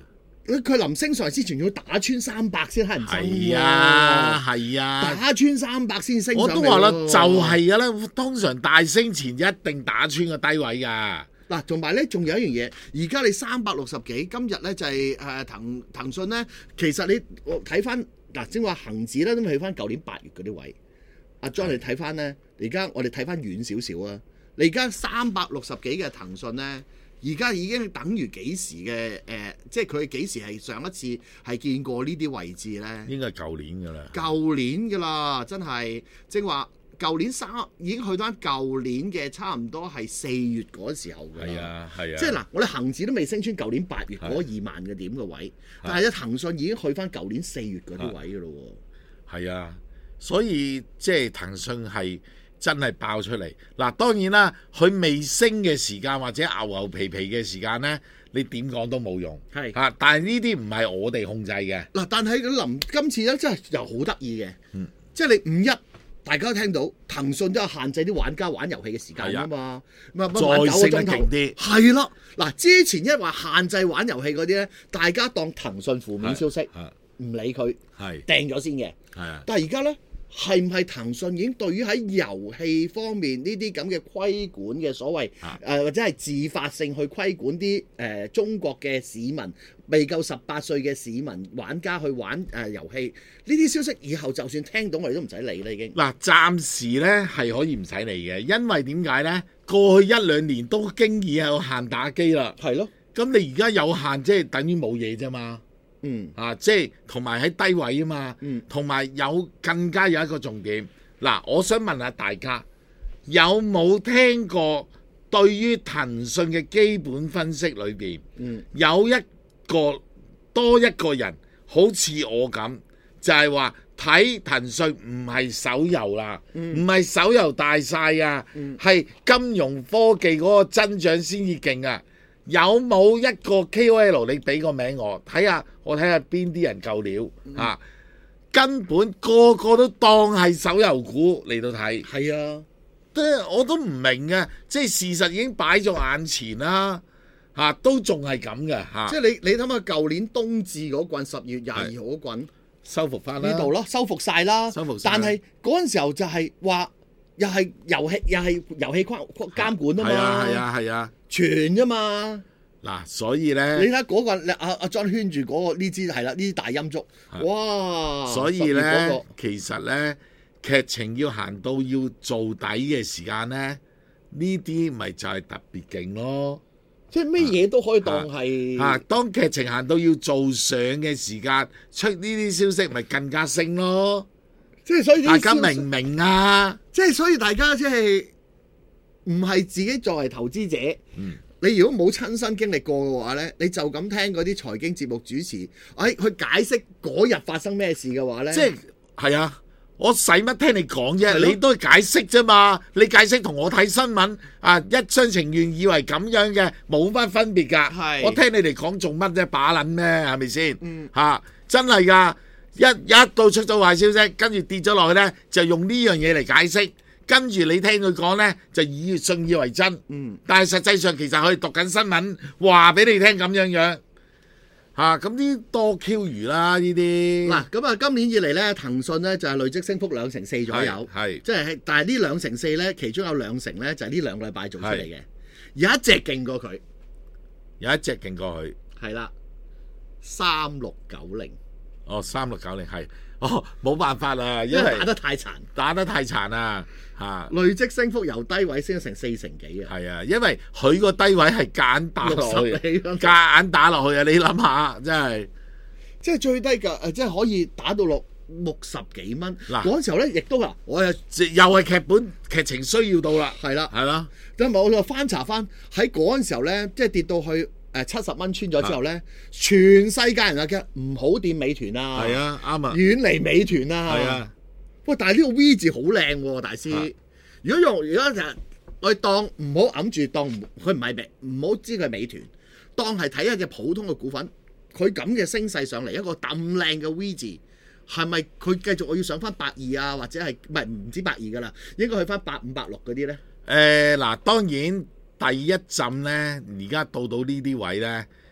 佢臨升上嚟之前要打穿三百先乞人憎喎。 係啊，係啊， 打穿三百先升上嚟。 我都話啦，就係噶啦，通常大升前一定打穿個低位㗎。 嗱，同埋咧，仲有一樣嘢，而家你三百六十幾，今日咧就係誒騰騰訊咧，其實你我睇翻嗱，正話恒指咧都去翻舊年八月嗰啲位。阿 John 你睇翻咧，而家我哋睇翻遠少少啊，你而家三百六十幾嘅騰訊咧，而家已經等於幾時嘅誒、呃，即係佢幾時係上一次係見過呢啲位置咧？ 應該係舊年㗎啦。 舊年㗎啦，真係正話。舊年三已經去到舊年嘅差唔多係四月嗰時候㗎啦，係啊係啊，即係嗱，我哋恒指都未升穿舊年八月嗰二萬嘅點嘅位，但係咧騰訊已經去翻舊年四月嗰啲位㗎咯喎。 係啊，所以即係騰訊係真係爆出嚟。嗱，當然啦，佢未升嘅時間或者牛牛皮皮嘅時間咧，你點講都冇用。係啊，但係呢啲唔係我哋控制嘅。 嗱，但係佢臨今次咧真係又好得意嘅，嗯，即係你五一。大家都聽到騰訊都有限制啲玩家玩遊戲嘅時間啊嘛，咁啊乜再升得勁啲， 係啦。嗱，之前一話限制玩遊戲嗰啲咧，大家當騰訊負面消息，唔理佢，掟咗先嘅。但係而家咧，係唔係騰訊已經對於喺遊戲方面呢啲咁嘅規管嘅所謂誒、呃、或者係自發性去規管啲誒、呃、中國嘅市民未夠十八歲嘅市民玩家去玩誒、呃、遊戲呢啲消息，以後就算聽到我哋都唔使理啦已經。 嗱，暫時咧係可以唔使理嘅，因為點解咧？過去一兩年都經已有限打機啦， 係咯。 咁你而家有限，即係等於冇嘢啫嘛。嗯啊，即係同埋喺低位啊嘛，同埋、嗯、有更加有一個重點嗱，我想問下大家有冇聽過對於騰訊嘅基本分析裏邊，嗯、有一個多一個人好似我咁，就係話睇騰訊唔係手遊啦，唔係、嗯、手遊大晒啊，係、嗯、金融科技嗰個增長先至勁啊！有冇一個 K O L 你俾個名我睇下，我睇下邊啲人夠料啊！根本個個都當係手遊股嚟到睇， 係啊， 都我都唔明嘅，即係事實已經擺咗眼前啦，嚇、啊、都仲係咁嘅嚇。 即係你你諗下，舊年冬至嗰棍十月廿二號嗰棍收復翻啦， 呢度咯，收復晒啦， 收復。 但係嗰陣時候就係話，又係遊戲，又係遊戲規監管啊嘛， 係啊係啊係啊。 傳啫嘛， 嗱，所以咧， 你睇嗰、那個阿阿 John 圈住嗰、那個呢支係啦，呢支大陰燭，哇！ 所以咧，那個、其實咧劇情要行到要做底嘅時間咧，呢啲咪就係特別勁咯。 即係咩嘢都可以當係嚇、啊啊，當劇情行到要做上嘅時間，出呢啲消息咪更加升咯。 即係所以大家明唔明啊？ 即係所以大家即係。唔係自己作為投資者，嗯、你如果冇親身經歷過嘅話呢，你就咁聽嗰啲財經節目主持，哎，去解釋嗰日發生咩事嘅話呢？ 即係係啊，我使乜聽你講啫？的你都係解釋啫嘛，你解釋同我睇新聞啊，一廂情願以為咁樣嘅冇乜分別㗎。的我聽你哋講做乜啫？把撚咩？係咪先？嚇、嗯啊，真係㗎！一一到出咗壞消息，跟住跌咗落去呢，就用呢樣嘢嚟解釋。跟住你聽佢講呢，就以信以為真。嗯，但係實際上其實可以讀緊新聞，話俾你聽咁樣樣嚇。咁、啊、啲多 Q 餘啦呢啲。嗱，咁啊，今年以嚟呢，騰訊呢就係累積升幅兩成四左右。係，即係但係呢兩成四呢，其中有兩成呢就係呢兩個禮拜做出嚟嘅。有一隻勁過佢，有一隻勁過佢。係啦，三六九零。哦，三六九零係。哦，冇辦法啦，因為打得太殘，打得太殘啊！嚇，累積升幅由低位升成四成幾啊！係啊，因為佢個低位係夾硬打落去，夾硬打落去啊！你諗下，真係，即係最低嘅誒，即係可以打到落六十幾蚊。嗱，嗰陣時候咧，亦都話，我又又係劇本劇情需要到啦，係啦，係啦。咁咪我就翻查翻喺嗰陣時候咧，即係跌到去。誒七十蚊穿咗之後咧，全世界人啊嘅唔好掂美團啊，係啊，啱啊，遠離美團啊，係啊。喂，但係呢個 V 字好靚喎，大師。啊、如果用如果就我哋當唔好揞住，當佢唔係美，唔好知佢係美團，當係睇一隻普通嘅股份，佢咁嘅升勢上嚟一個咁靚嘅 V 字，係咪佢繼續我要上翻百二啊？或者係唔係唔止百二噶啦？應該去翻百五百六嗰啲咧？誒嗱、呃，當然。第一陣呢，而家到到呢啲位呢，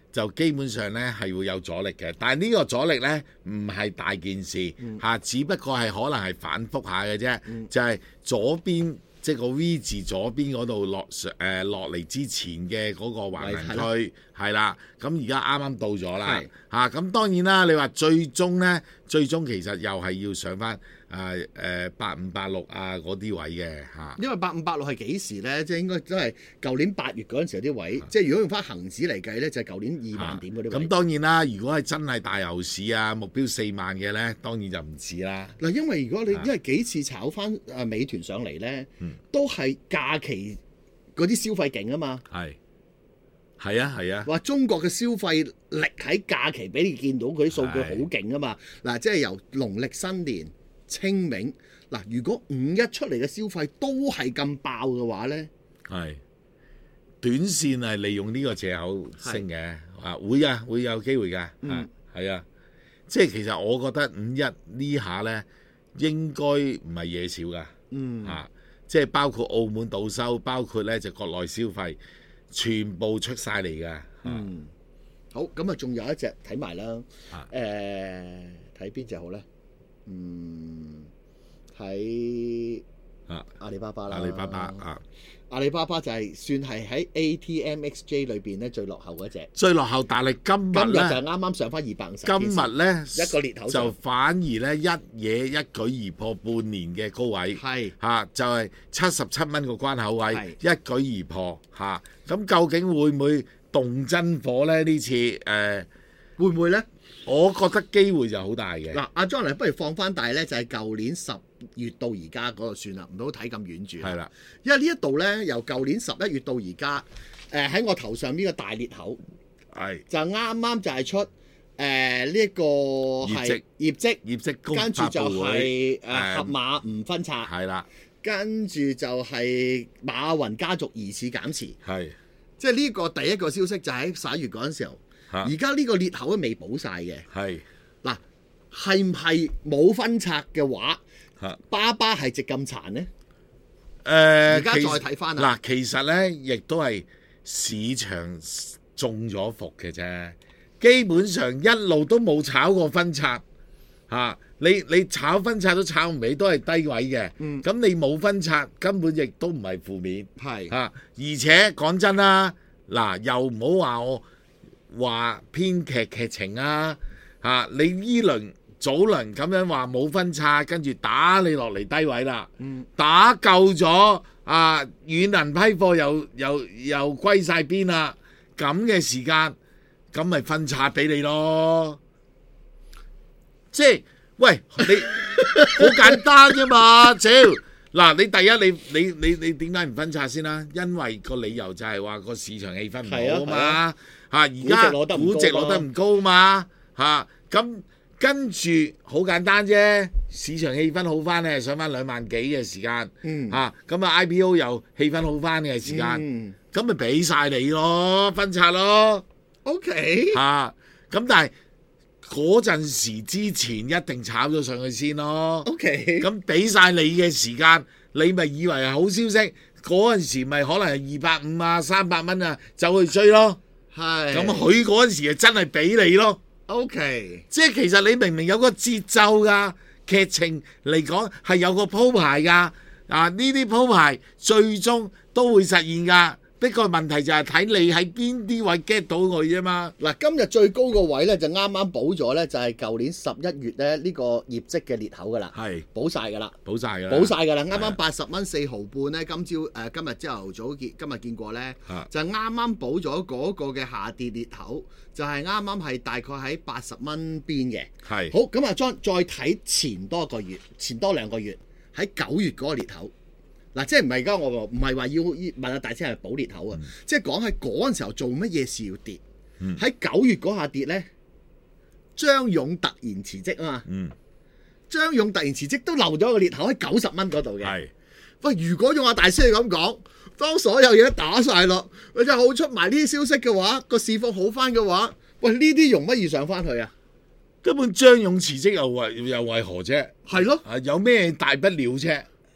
就基本上咧係會有阻力嘅。但係呢個阻力咧唔係大件事嚇、嗯啊，只不過係可能係反覆下嘅啫，嗯、就係左邊。即係個 V 字左邊嗰度落誒落嚟之前嘅嗰個橫行區係啦，咁而家啱啱到咗啦嚇，咁、啊、當然啦，你話最終呢，最終其實又係要上翻誒誒八五八六啊嗰啲位嘅嚇。啊、 因為八五八六係幾時呢？即係應該都係舊年八月嗰陣時有啲位，啊、即係如果用翻恆指嚟計呢，就係、是、舊年二萬點嗰啲位。咁、 啊、當然啦，如果係真係大牛市啊，目標四萬嘅呢，當然就唔似啦。 嗱，因為如果你、啊、因為幾次炒翻誒美團上嚟呢。嗯都係假期嗰啲消費勁啊嘛， 係係啊係啊， 話中國嘅消費力喺假期俾你見到佢啲數據好勁啊嘛，嗱即係由農曆新年、清明嗱，如果五一出嚟嘅消費都係咁爆嘅話咧， 係短線係利用呢個藉口升嘅，啊會啊會有機會㗎，嗯係啊，即係其實我覺得五一呢下咧應該唔係嘢少㗎，嗯啊。即係包括澳門賭收，包括咧就國內消費，全部出晒嚟㗎。 嗯，好，咁啊，仲有一隻睇埋啦。誒，睇邊隻好咧？嗯，睇啊阿里巴巴啦。 阿里巴巴啊， 阿里巴巴就係算係喺 A T M X J 裏邊咧最落後嗰隻。 最落後，但係今日今日就啱啱上翻二百五十。 今日咧一個裂口就反而咧一嘢一舉而破半年嘅高位。係嚇、啊，就係七十七蚊個關口位，是一舉而破嚇。咁、啊、究竟會唔會動真火咧？呢次誒、呃、 會唔會咧？ 我覺得機會就好大嘅。 嗱，阿 John 嚟，不如放翻大咧，就係舊年十月到而家嗰度算啦，唔好睇咁遠住。係啦，因為呢一度咧，由舊年十一月到而家，誒、呃、喺我頭上呢個大裂口，係是就啱啱就係出誒呢一個係業績業績，跟住就係誒盒馬唔分拆，係啦，跟住就係馬雲家族疑似減持，係是即係呢個第一個消息就喺十一月嗰陣時候。而家呢個裂口都未補晒嘅，係嗱係唔係冇分拆嘅話，是巴巴係值咁殘呢？誒、呃，而家再睇翻嗱，其實咧亦都係市場中咗伏嘅啫，基本上一路都冇炒過分拆嚇、啊，你你炒分拆都炒唔起，都係低位嘅，咁、嗯、你冇分拆根本亦都唔係負面，係嚇是、啊，而且講真啦，嗱又唔好話我。話編劇劇情啊嚇、啊！你呢輪早輪咁樣話冇分拆，跟住打你落嚟低位啦，嗯、打夠咗啊！軟銀批貨又又又歸晒邊啦，咁嘅時間咁咪分拆俾你咯。即係喂你好簡單啫嘛，屌嗱你第一你你你你點解唔分拆先啦？因為個理由就係話個市場氣氛唔好啊嘛。嚇！而家估值攞得唔高嘛嚇，咁跟住好簡單啫，市場氣氛好翻咧，上翻兩萬幾嘅時間嚇，咁啊 I P O 又氣氛好翻嘅時間，咁咪俾晒你咯，分拆咯 ，OK 嚇，咁但係嗰陣時之前一定炒咗上去先咯 ，OK， 咁俾晒你嘅時間，你咪以為係好消息，嗰陣時咪可能係二百五啊三百蚊啊，走去追咯。係，咁佢嗰陣時就真係俾你咯。 OK， 即係其實你明明有個節奏㗎，劇情嚟講係有個鋪排㗎。啊，呢啲鋪排最終都會實現㗎。不過問題就係睇你喺邊啲位 get 到佢啫嘛。 嗱，今日最高個位咧就啱啱補咗咧，就係舊年十一月咧呢個業績嘅裂口㗎啦。係是補晒㗎啦， 補晒㗎， 補晒㗎啦。啱啱八十蚊四毫半咧，今朝誒、呃、今日朝頭早見，今日見過咧，是就啱啱補咗嗰個嘅下跌裂口，就係啱啱係大概喺八十蚊邊嘅。係是好咁啊，再再睇前多個月，前多兩個月喺九月嗰個裂口。嗱，即係唔係而家我唔係話要問阿大師係補裂口啊，嗯、即係講喺嗰陣時候做乜嘢事要跌？喺九、嗯、月嗰下跌咧，張勇突然辭職啊嘛，嗯、張勇突然辭職都留咗個裂口喺九十蚊嗰度嘅。係是，喂，如果用阿大師嚟咁講，當所有嘢都打晒落，或者好出埋呢啲消息嘅話，個市況好翻嘅話，喂，呢啲容乜易上翻去啊？ 根本張勇辭職又為又為何啫？係咯，啊有咩大不了啫？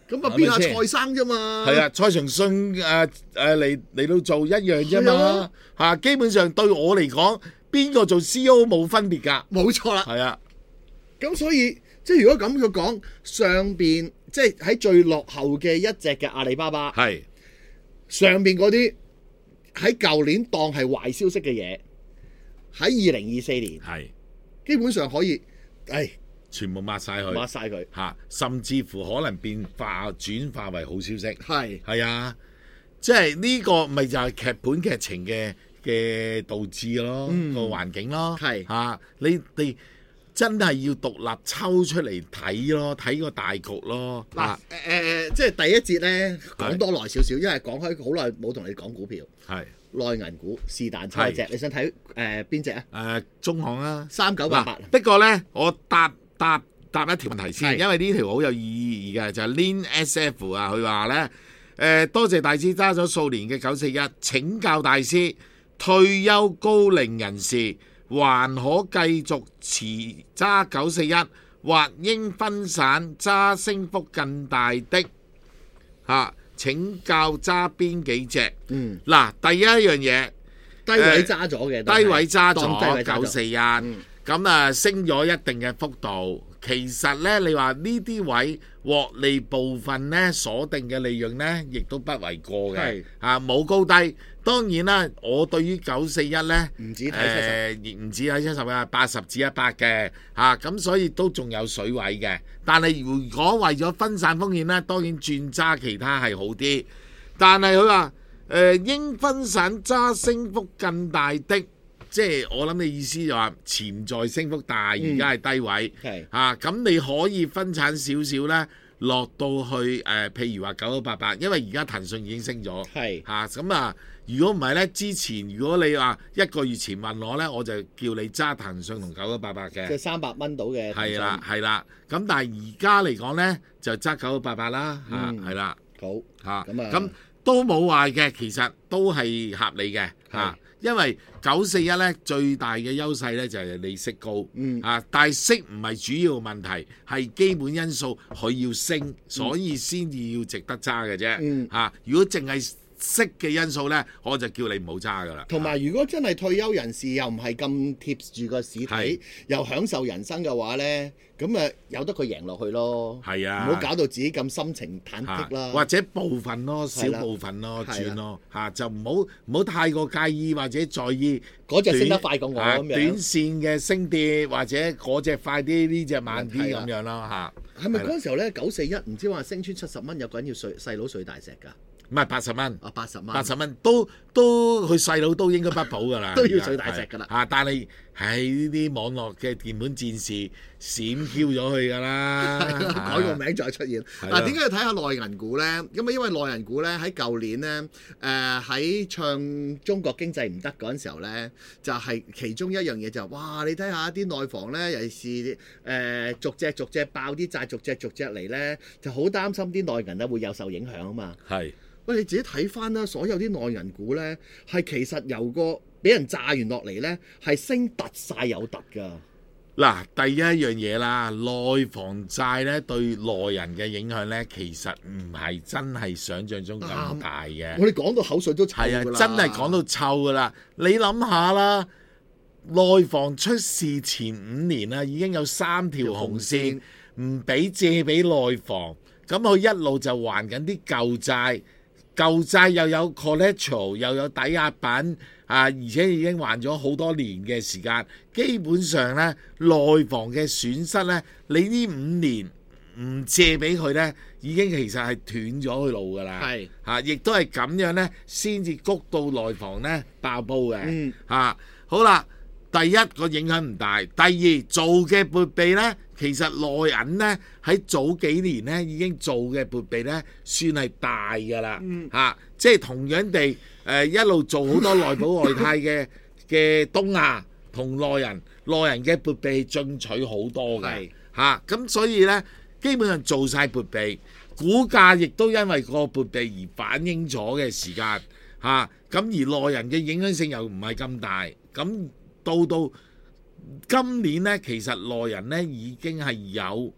咁啊，邊下蔡生啫嘛？ 係啊，蔡崇信誒誒嚟嚟到做一樣啫嘛嚇，基本上對我嚟講，邊個做 C E O 冇分別㗎。 冇錯啦。 係啊， 咁所以即係如果咁佢講上邊，即係喺最落後嘅一隻嘅阿里巴巴，係上邊嗰啲喺舊年當係壞消息嘅嘢，喺二零二四年係基本上可以誒。 全部抹晒佢， 抹晒佢嚇，甚至乎可能變化轉化為好消息。 係係啊，即係呢個咪就係劇本劇情嘅嘅導致咯，嗯、個環境咯。係嚇、啊，你哋真係要獨立抽出嚟睇咯，睇個大局咯。嗱誒誒，即係第一節咧講多耐少少，因為講開好耐冇同你講股票。係內銀股是但抽一隻，你想睇誒邊隻啊？誒、呃、中行啊，三九八八。不過咧，我答。答答一條問題先，因為呢條好有意義嘅，就係、是、Lin S F 啊，佢話咧誒，多謝大師揸咗數年嘅九四一，請教大師，退休高齡人士還可繼續持揸九四一，或應分散揸升幅更大的嚇、啊？請教揸邊幾隻？嗯，嗱，第一樣嘢低位揸咗嘅，低位揸咗九四一。咁啊，升咗一定嘅幅度，其實咧，你話呢啲位獲利部分咧鎖定嘅利潤咧，亦都不為過嘅，嚇冇高低。當然啦，我對於九四一咧，唔止睇七十，唔止睇七十啊，八十至一百嘅嚇，咁所以都仲有水位嘅。但係如果為咗分散風險咧，當然轉揸其他係好啲。但係佢話誒應分散揸升幅更大的。即係我諗嘅意思就話潛在升幅大，而家係低位，嚇、嗯、咁、啊、你可以分產少少咧，落到去誒、呃，譬如話九九八八，因為而家騰訊已經升咗，嚇咁啊！如果唔係咧，之前如果你話一個月前問我咧，我就叫你揸騰訊同九九八八嘅，即係三百蚊到嘅，係啦係啦。咁但係而家嚟講咧，就揸九九八八啦，嚇係啦，好嚇咁啊，咁都冇壞嘅，其實都係合理嘅嚇。啊因為九四一咧最大嘅優勢咧就係利息高，嗯啊，但係息唔係主要問題，係基本因素佢要升，所以先至要值得揸嘅啫，嗯啊，如果淨係息嘅因素咧，我就叫你唔好揸噶啦。同埋如果真係退休人士又唔係咁貼住個市體，又享受人生嘅話咧，咁啊由得佢贏落去咯。係啊，唔好搞到自己咁心情忐忑啦。或者部分咯，少部分咯，轉咯嚇，就唔好唔好太過介意或者在意嗰隻升得快過我咁樣。短線嘅升跌或者嗰隻快啲，呢隻慢啲咁樣咯嚇。係咪嗰陣時候咧九四一唔知話升穿七十蚊，有個人要碎細佬碎大石㗎？唔係八十蚊，啊八十蚊，八十蚊都都佢細佬都應該不保㗎啦，都要最大隻㗎啦嚇。但係喺呢啲網絡嘅鍵盤戰士閃 Q 咗佢㗎啦，改個名再出現。嗱，點解要睇下內銀股咧？咁啊，因為內銀股咧喺舊年咧，誒、呃、喺唱中國經濟唔得嗰陣時候咧，就係、是、其中一樣嘢就係、是，哇！你睇下啲內房咧，尤其是誒、呃、逐隻逐隻爆啲債，逐隻逐隻嚟咧，就好擔心啲內銀咧會有受影響啊嘛。係。喂，你自己睇翻啦，所有啲內銀股咧，係其實由個俾人炸完落嚟咧，係升突晒有突㗎。嗱，第一樣嘢啦，內房債咧對內人嘅影響咧，其實唔係真係想像中咁大嘅、啊。我哋講到口水都臭㗎啦。係啊，真係講到臭㗎啦。你諗下啦，內房出事前五年啊，已經有三條紅線唔俾借俾內房，咁佢一路就還緊啲舊債。舊債又有 collateral 又有抵押品啊，而且已經還咗好多年嘅時間，基本上咧內房嘅損失咧，你呢五年唔借俾佢咧，已經其實係斷咗佢路㗎啦。係嚇，亦都係咁樣咧，先至谷到內房咧爆煲嘅。嗯嚇，好啦，第一個影響唔大，第二做嘅撥備咧。其實內銀咧喺早幾年咧已經做嘅撥備咧算係大㗎啦，嚇、嗯啊！即係同樣地，誒、呃、一路做好多內保外貸嘅嘅東亞同內人，內人嘅撥備進取好多嘅，嚇！咁、啊、所以咧基本上做晒撥備，股價亦都因為個撥備而反映咗嘅時間，嚇、啊！咁而內人嘅影響性又唔係咁大，咁到到。今年咧，其實內人咧已經係有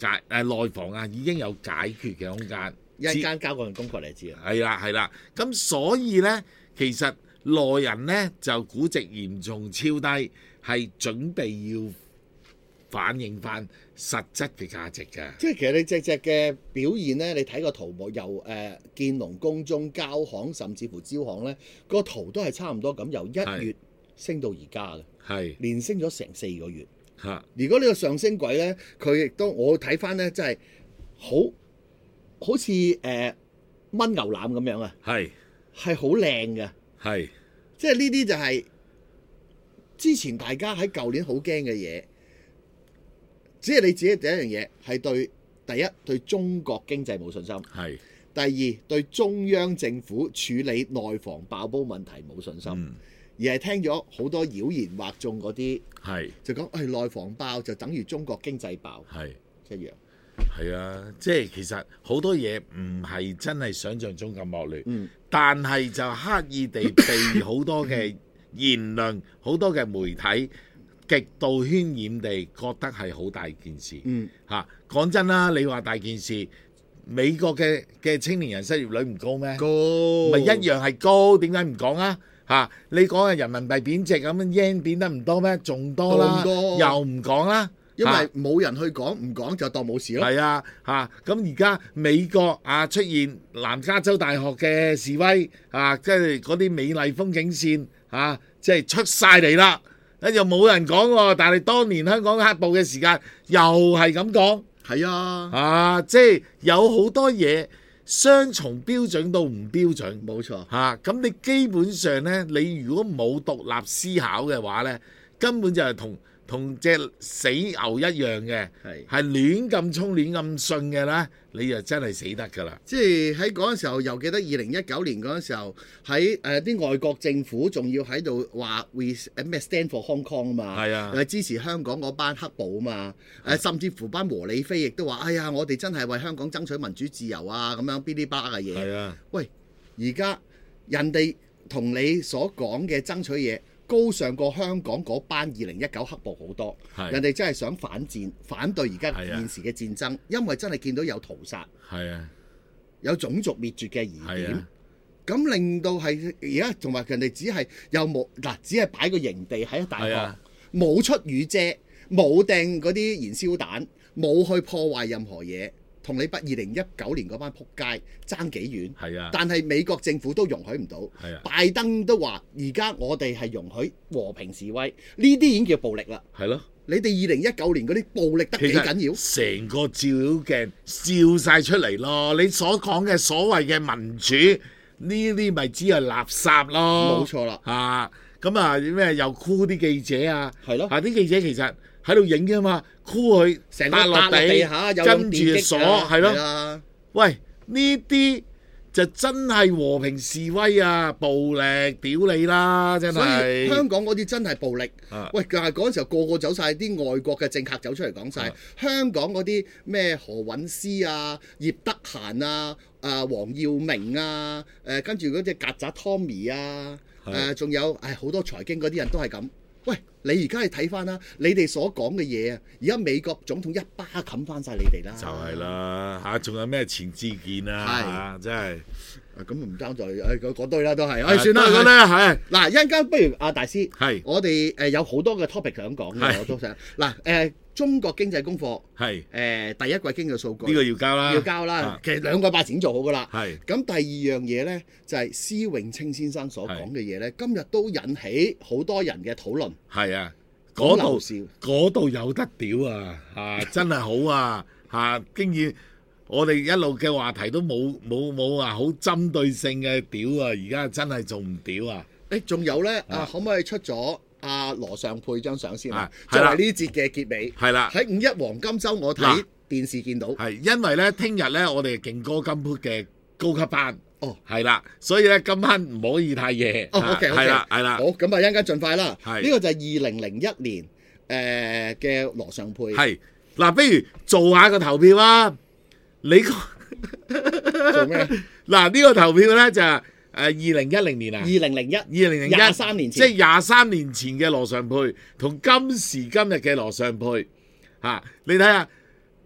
解誒內房啊已經有解決嘅空間。 一陣間交個份功課嚟知啊。 係啦係啦，咁所以咧其實內人咧就估值嚴重超低，係準備要反映翻實質嘅價值㗎。 即係其實你隻隻嘅表現咧，你睇個圖模由誒、呃、建農、工中、交行，甚至乎招行咧，個圖都係差唔多咁，由一月升到而家嘅，係連升咗成四個月。嚇！如果呢個上升軌咧，佢亦都我睇翻咧，真係好好似誒炆牛腩咁樣啊！係係好靚嘅，係即係呢啲就係之前大家喺舊年好驚嘅嘢。只係你自己第一樣嘢係對第一對中國經濟冇信心，係第二對中央政府處理內房爆煲問題冇信心，嗯、而係聽咗好多妖言惑眾嗰啲，係就講誒內房爆就等於中國經濟爆，係一樣。 係啊，即係其實好多嘢唔係真係想像中咁惡劣，嗯、但係就刻意地被好多嘅言論、好多嘅媒體極度渲染地覺得係好大件事。嗯，嚇講真啦，你話大件事，美國嘅嘅青年人失業率唔高咩？高，咪一樣係高，點解唔講啊？嚇，你講嘅人民幣貶值咁，yen貶得唔多咩？仲多啦，又唔講啦。 因為冇人去講，唔講就當冇事咯。 係啊，嚇咁而家美國啊出現南加州大學嘅示威啊，即係嗰啲美麗風景線啊，即係出晒嚟啦。又冇人講喎，但係當年香港黑暴嘅時間又係咁講。係啊，啊即係有好多嘢雙重標準到唔標準。冇錯嚇，咁、啊、你基本上呢，你如果冇獨立思考嘅話呢，根本就係同同隻死牛一樣嘅，係係亂咁衝亂咁信嘅啦，你就真係死得㗎啦！ 即係喺嗰陣時候，又記得二零一九年嗰陣時候，喺誒啲外國政府仲要喺度話 we 咩 stand for Hong Kong 啊嘛，係啊，支持香港嗰班黑暴啊嘛，誒甚至乎班和理非亦都話：哎呀，我哋真係為香港爭取民主自由啊！咁樣嗶哩吧啦嘅嘢。係啊，喂，而家人哋同你所講嘅爭取嘢高尚過香港嗰班二零一九黑暴好多，人哋真係想反戰，反對而家現時嘅戰爭，因為真係見到有屠殺，係啊，有種族滅絕嘅疑點，咁令到係而家同埋人哋只係又冇嗱，只係擺個營地喺大學，冇出雨遮，冇掟嗰啲燃燒彈，冇去破壞任何嘢。同你不二零一九年嗰班撲街爭幾遠？係啊！但係美國政府都容許唔到。係啊！拜登都話：而家我哋係容許和平示威，呢啲已經叫暴力啦。係咯！你哋二零一九年嗰啲暴力得幾緊要？ 成個照鏡照晒出嚟咯！你所講嘅所謂嘅民主，呢啲咪只係垃圾咯。冇錯啦。啊！咁啊咩又箍啲記者啊？係咯。啊啲記者其實喺度影啫嘛，箍佢成笪落地下，跟住鎖係咯。喂，呢啲就真係和平示威啊！暴力屌你啦，真係。 香港嗰啲真係暴力。啊、喂，但係嗰陣時候個個走晒，啲外國嘅政客走出嚟講晒。啊、香港嗰啲咩何韻詩啊、葉德嫻啊、啊黃耀明啊、誒跟住嗰隻曱甴 Tommy 啊、誒仲、啊、有誒好多財經嗰啲人都係咁。喂，你而家去睇翻啦，你哋所講嘅嘢啊，而家美國總統一巴冚翻晒你哋啦， 就係啦嚇，仲有咩錢志健啊，真係， 咁唔爭在誒嗰堆啦，都係，誒算啦咁啦，係嗱一陣間不如阿大師，係我哋誒有好多嘅 topic 想講嘅，我都想嗱誒中國經濟功課係誒第一季經濟數據， 呢個要交啦， 要交啦，其實兩個八前做好噶啦，係咁第二樣嘢咧就係施永青先生所講嘅嘢咧，今日都引起好多人嘅討論，係啊。嗰度嗰度有得屌啊！啊，真係好啊！嚇、啊，經已我哋一路嘅話題都冇冇冇話好針對性嘅屌啊！而家真係仲唔屌啊！誒，仲有咧啊，可唔可以出咗阿羅尚佩張相先啊？作為呢節嘅結尾，係啦，喺五一黃金週我睇電視見到，係因為咧聽日咧我哋勁歌金曲嘅高級班。哦，係啦，所以咧今晚唔可以太夜。哦，OK，係啦，係啦。好，咁啊，一陣間盡快啦。係，呢個就係二零零一年誒嘅羅尚佩。係，嗱，不如做下個投票啦。你個做咩？嗱，呢個投票咧就係誒二零一零年啊。二零零一，二零零一，廿三年前，即係廿三年前嘅羅尚佩，同今時今日嘅羅尚佩嚇，你睇下。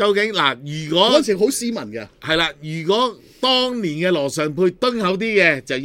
究竟嗱，如果嗰陣時好斯文嘅， 係啦，如果當年嘅羅尚沛敦厚啲嘅就一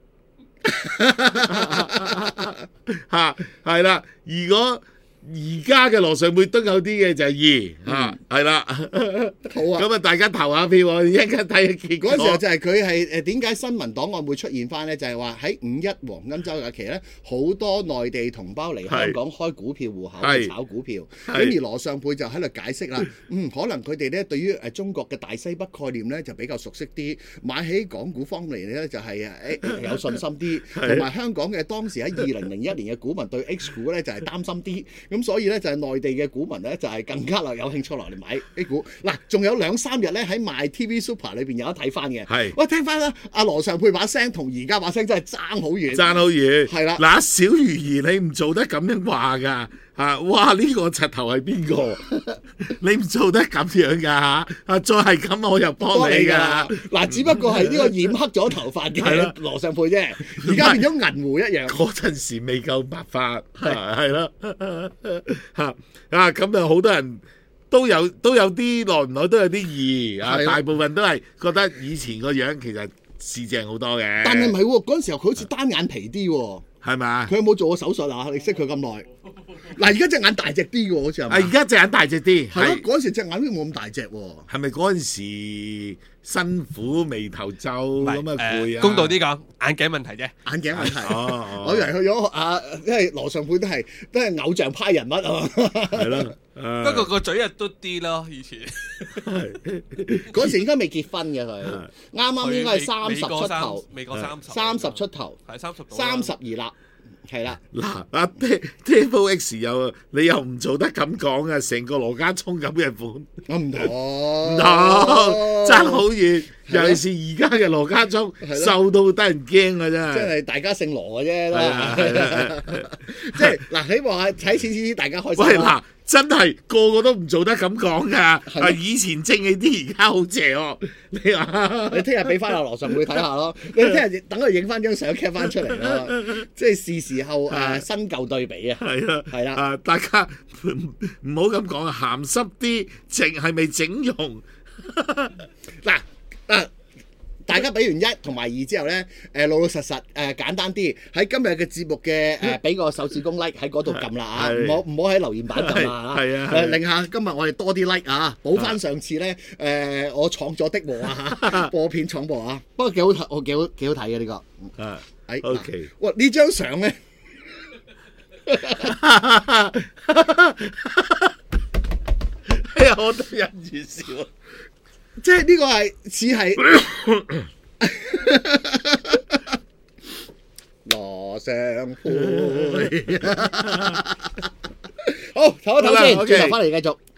嚇係啦，如果而家嘅羅尚沛敦厚啲嘅就係二嚇，係啦，好啊，咁啊大家投下票喎，一陣間睇下結果。 嗰陣時候就係佢係誒點解新聞檔案會出現翻咧？就係話喺五一黃金週假期咧，好多內地同胞嚟香港開股票戶口去炒股票，咁而羅尚沛就喺度解釋啦，嗯，可能佢哋咧對於誒中國嘅大西北概念咧就比較熟悉啲，買起港股方面咧就係誒有信心啲，同埋香港嘅當時喺二零零一年嘅股民對 H 股咧就係擔心啲。咁所以咧就係內地嘅股民咧就係更加有興趣落嚟買 A 股。嗱，仲有兩三日咧喺 My T V Super 裏邊有得睇翻嘅。係，喂，聽翻啦，阿羅尚沛把聲同而家把聲真係爭好遠。 爭好遠。係啦。嗱，小魚兒你唔做得咁樣話㗎嚇！哇，呢個柒頭係邊個？你唔做得咁樣㗎嚇！啊，再係咁我又幫你㗎。 嗱，只不過係呢個染黑咗頭髮嘅羅尚沛啫，而家變咗銀狐一樣。 嗰陣時未夠白髮，係係咯。嚇啊！咁啊，好多人都有都有啲耐唔耐都有啲異啊，大部分都係覺得以前個樣其實是正好多嘅。 但係唔係喎？嗰陣時候佢好似單眼皮啲喎， 係咪？ 佢有冇做過手術啊？你識佢咁耐？嗱，而家隻眼大隻啲喎，好似係。啊， 而家隻眼大隻啲。 係咯，嗰陣時隻眼都冇咁大隻喎。 係咪嗰陣時辛苦眉頭皺咁啊攰啊？ 公道啲講，眼鏡問題啫。 眼鏡問題。哦，我以為去咗啊，因為羅尚沛都係都係偶像派人物啊嘛。係咯。 不過個嘴又嘟啲咯，以前。 嗰時應該未結婚嘅佢，啱啱應該係三十出頭。 美國三十。 三十出頭。 係三十。 三十而立。係啦， 嗱，阿 Table X 又你又唔做得咁講啊，成個羅家聰咁嘅款， 我唔同，唔同，爭好遠。尤其是而家嘅羅家聰，瘦到得人驚啊！真係， 即係大家姓羅嘅啫，即係嗱，你話睇錢錢大家開心。 喂，嗱，真係個個都唔做得咁講㗎。啊，以前正氣啲，而家好邪喎。你話， 你聽日俾翻阿羅尚沛睇下咯，你聽日等佢影翻張相 cap 翻出嚟咯，即係是時候誒新舊對比啊。係啦，係啦， 啊大家唔好咁講啊，鹹濕啲，整係咪整容？ 嗱。啊！大家俾完一同埋二之後咧，誒老老實實誒簡單啲喺今日嘅節目嘅誒俾個手指公 like 喺嗰度撳啦啊！唔好唔好喺留言板撳啊！係啊！誒令下今日我哋多啲 like 啊，補翻上次咧誒我闖咗的禍啊！播片闖禍啊！不過幾好睇，我幾好幾好睇嘅呢個。 啊，誒 OK。 哇！呢張相咧， 哎呀，我都忍住笑。 即係呢個係似係羅尚沛。好，唞一唞先，轉頭翻嚟繼續。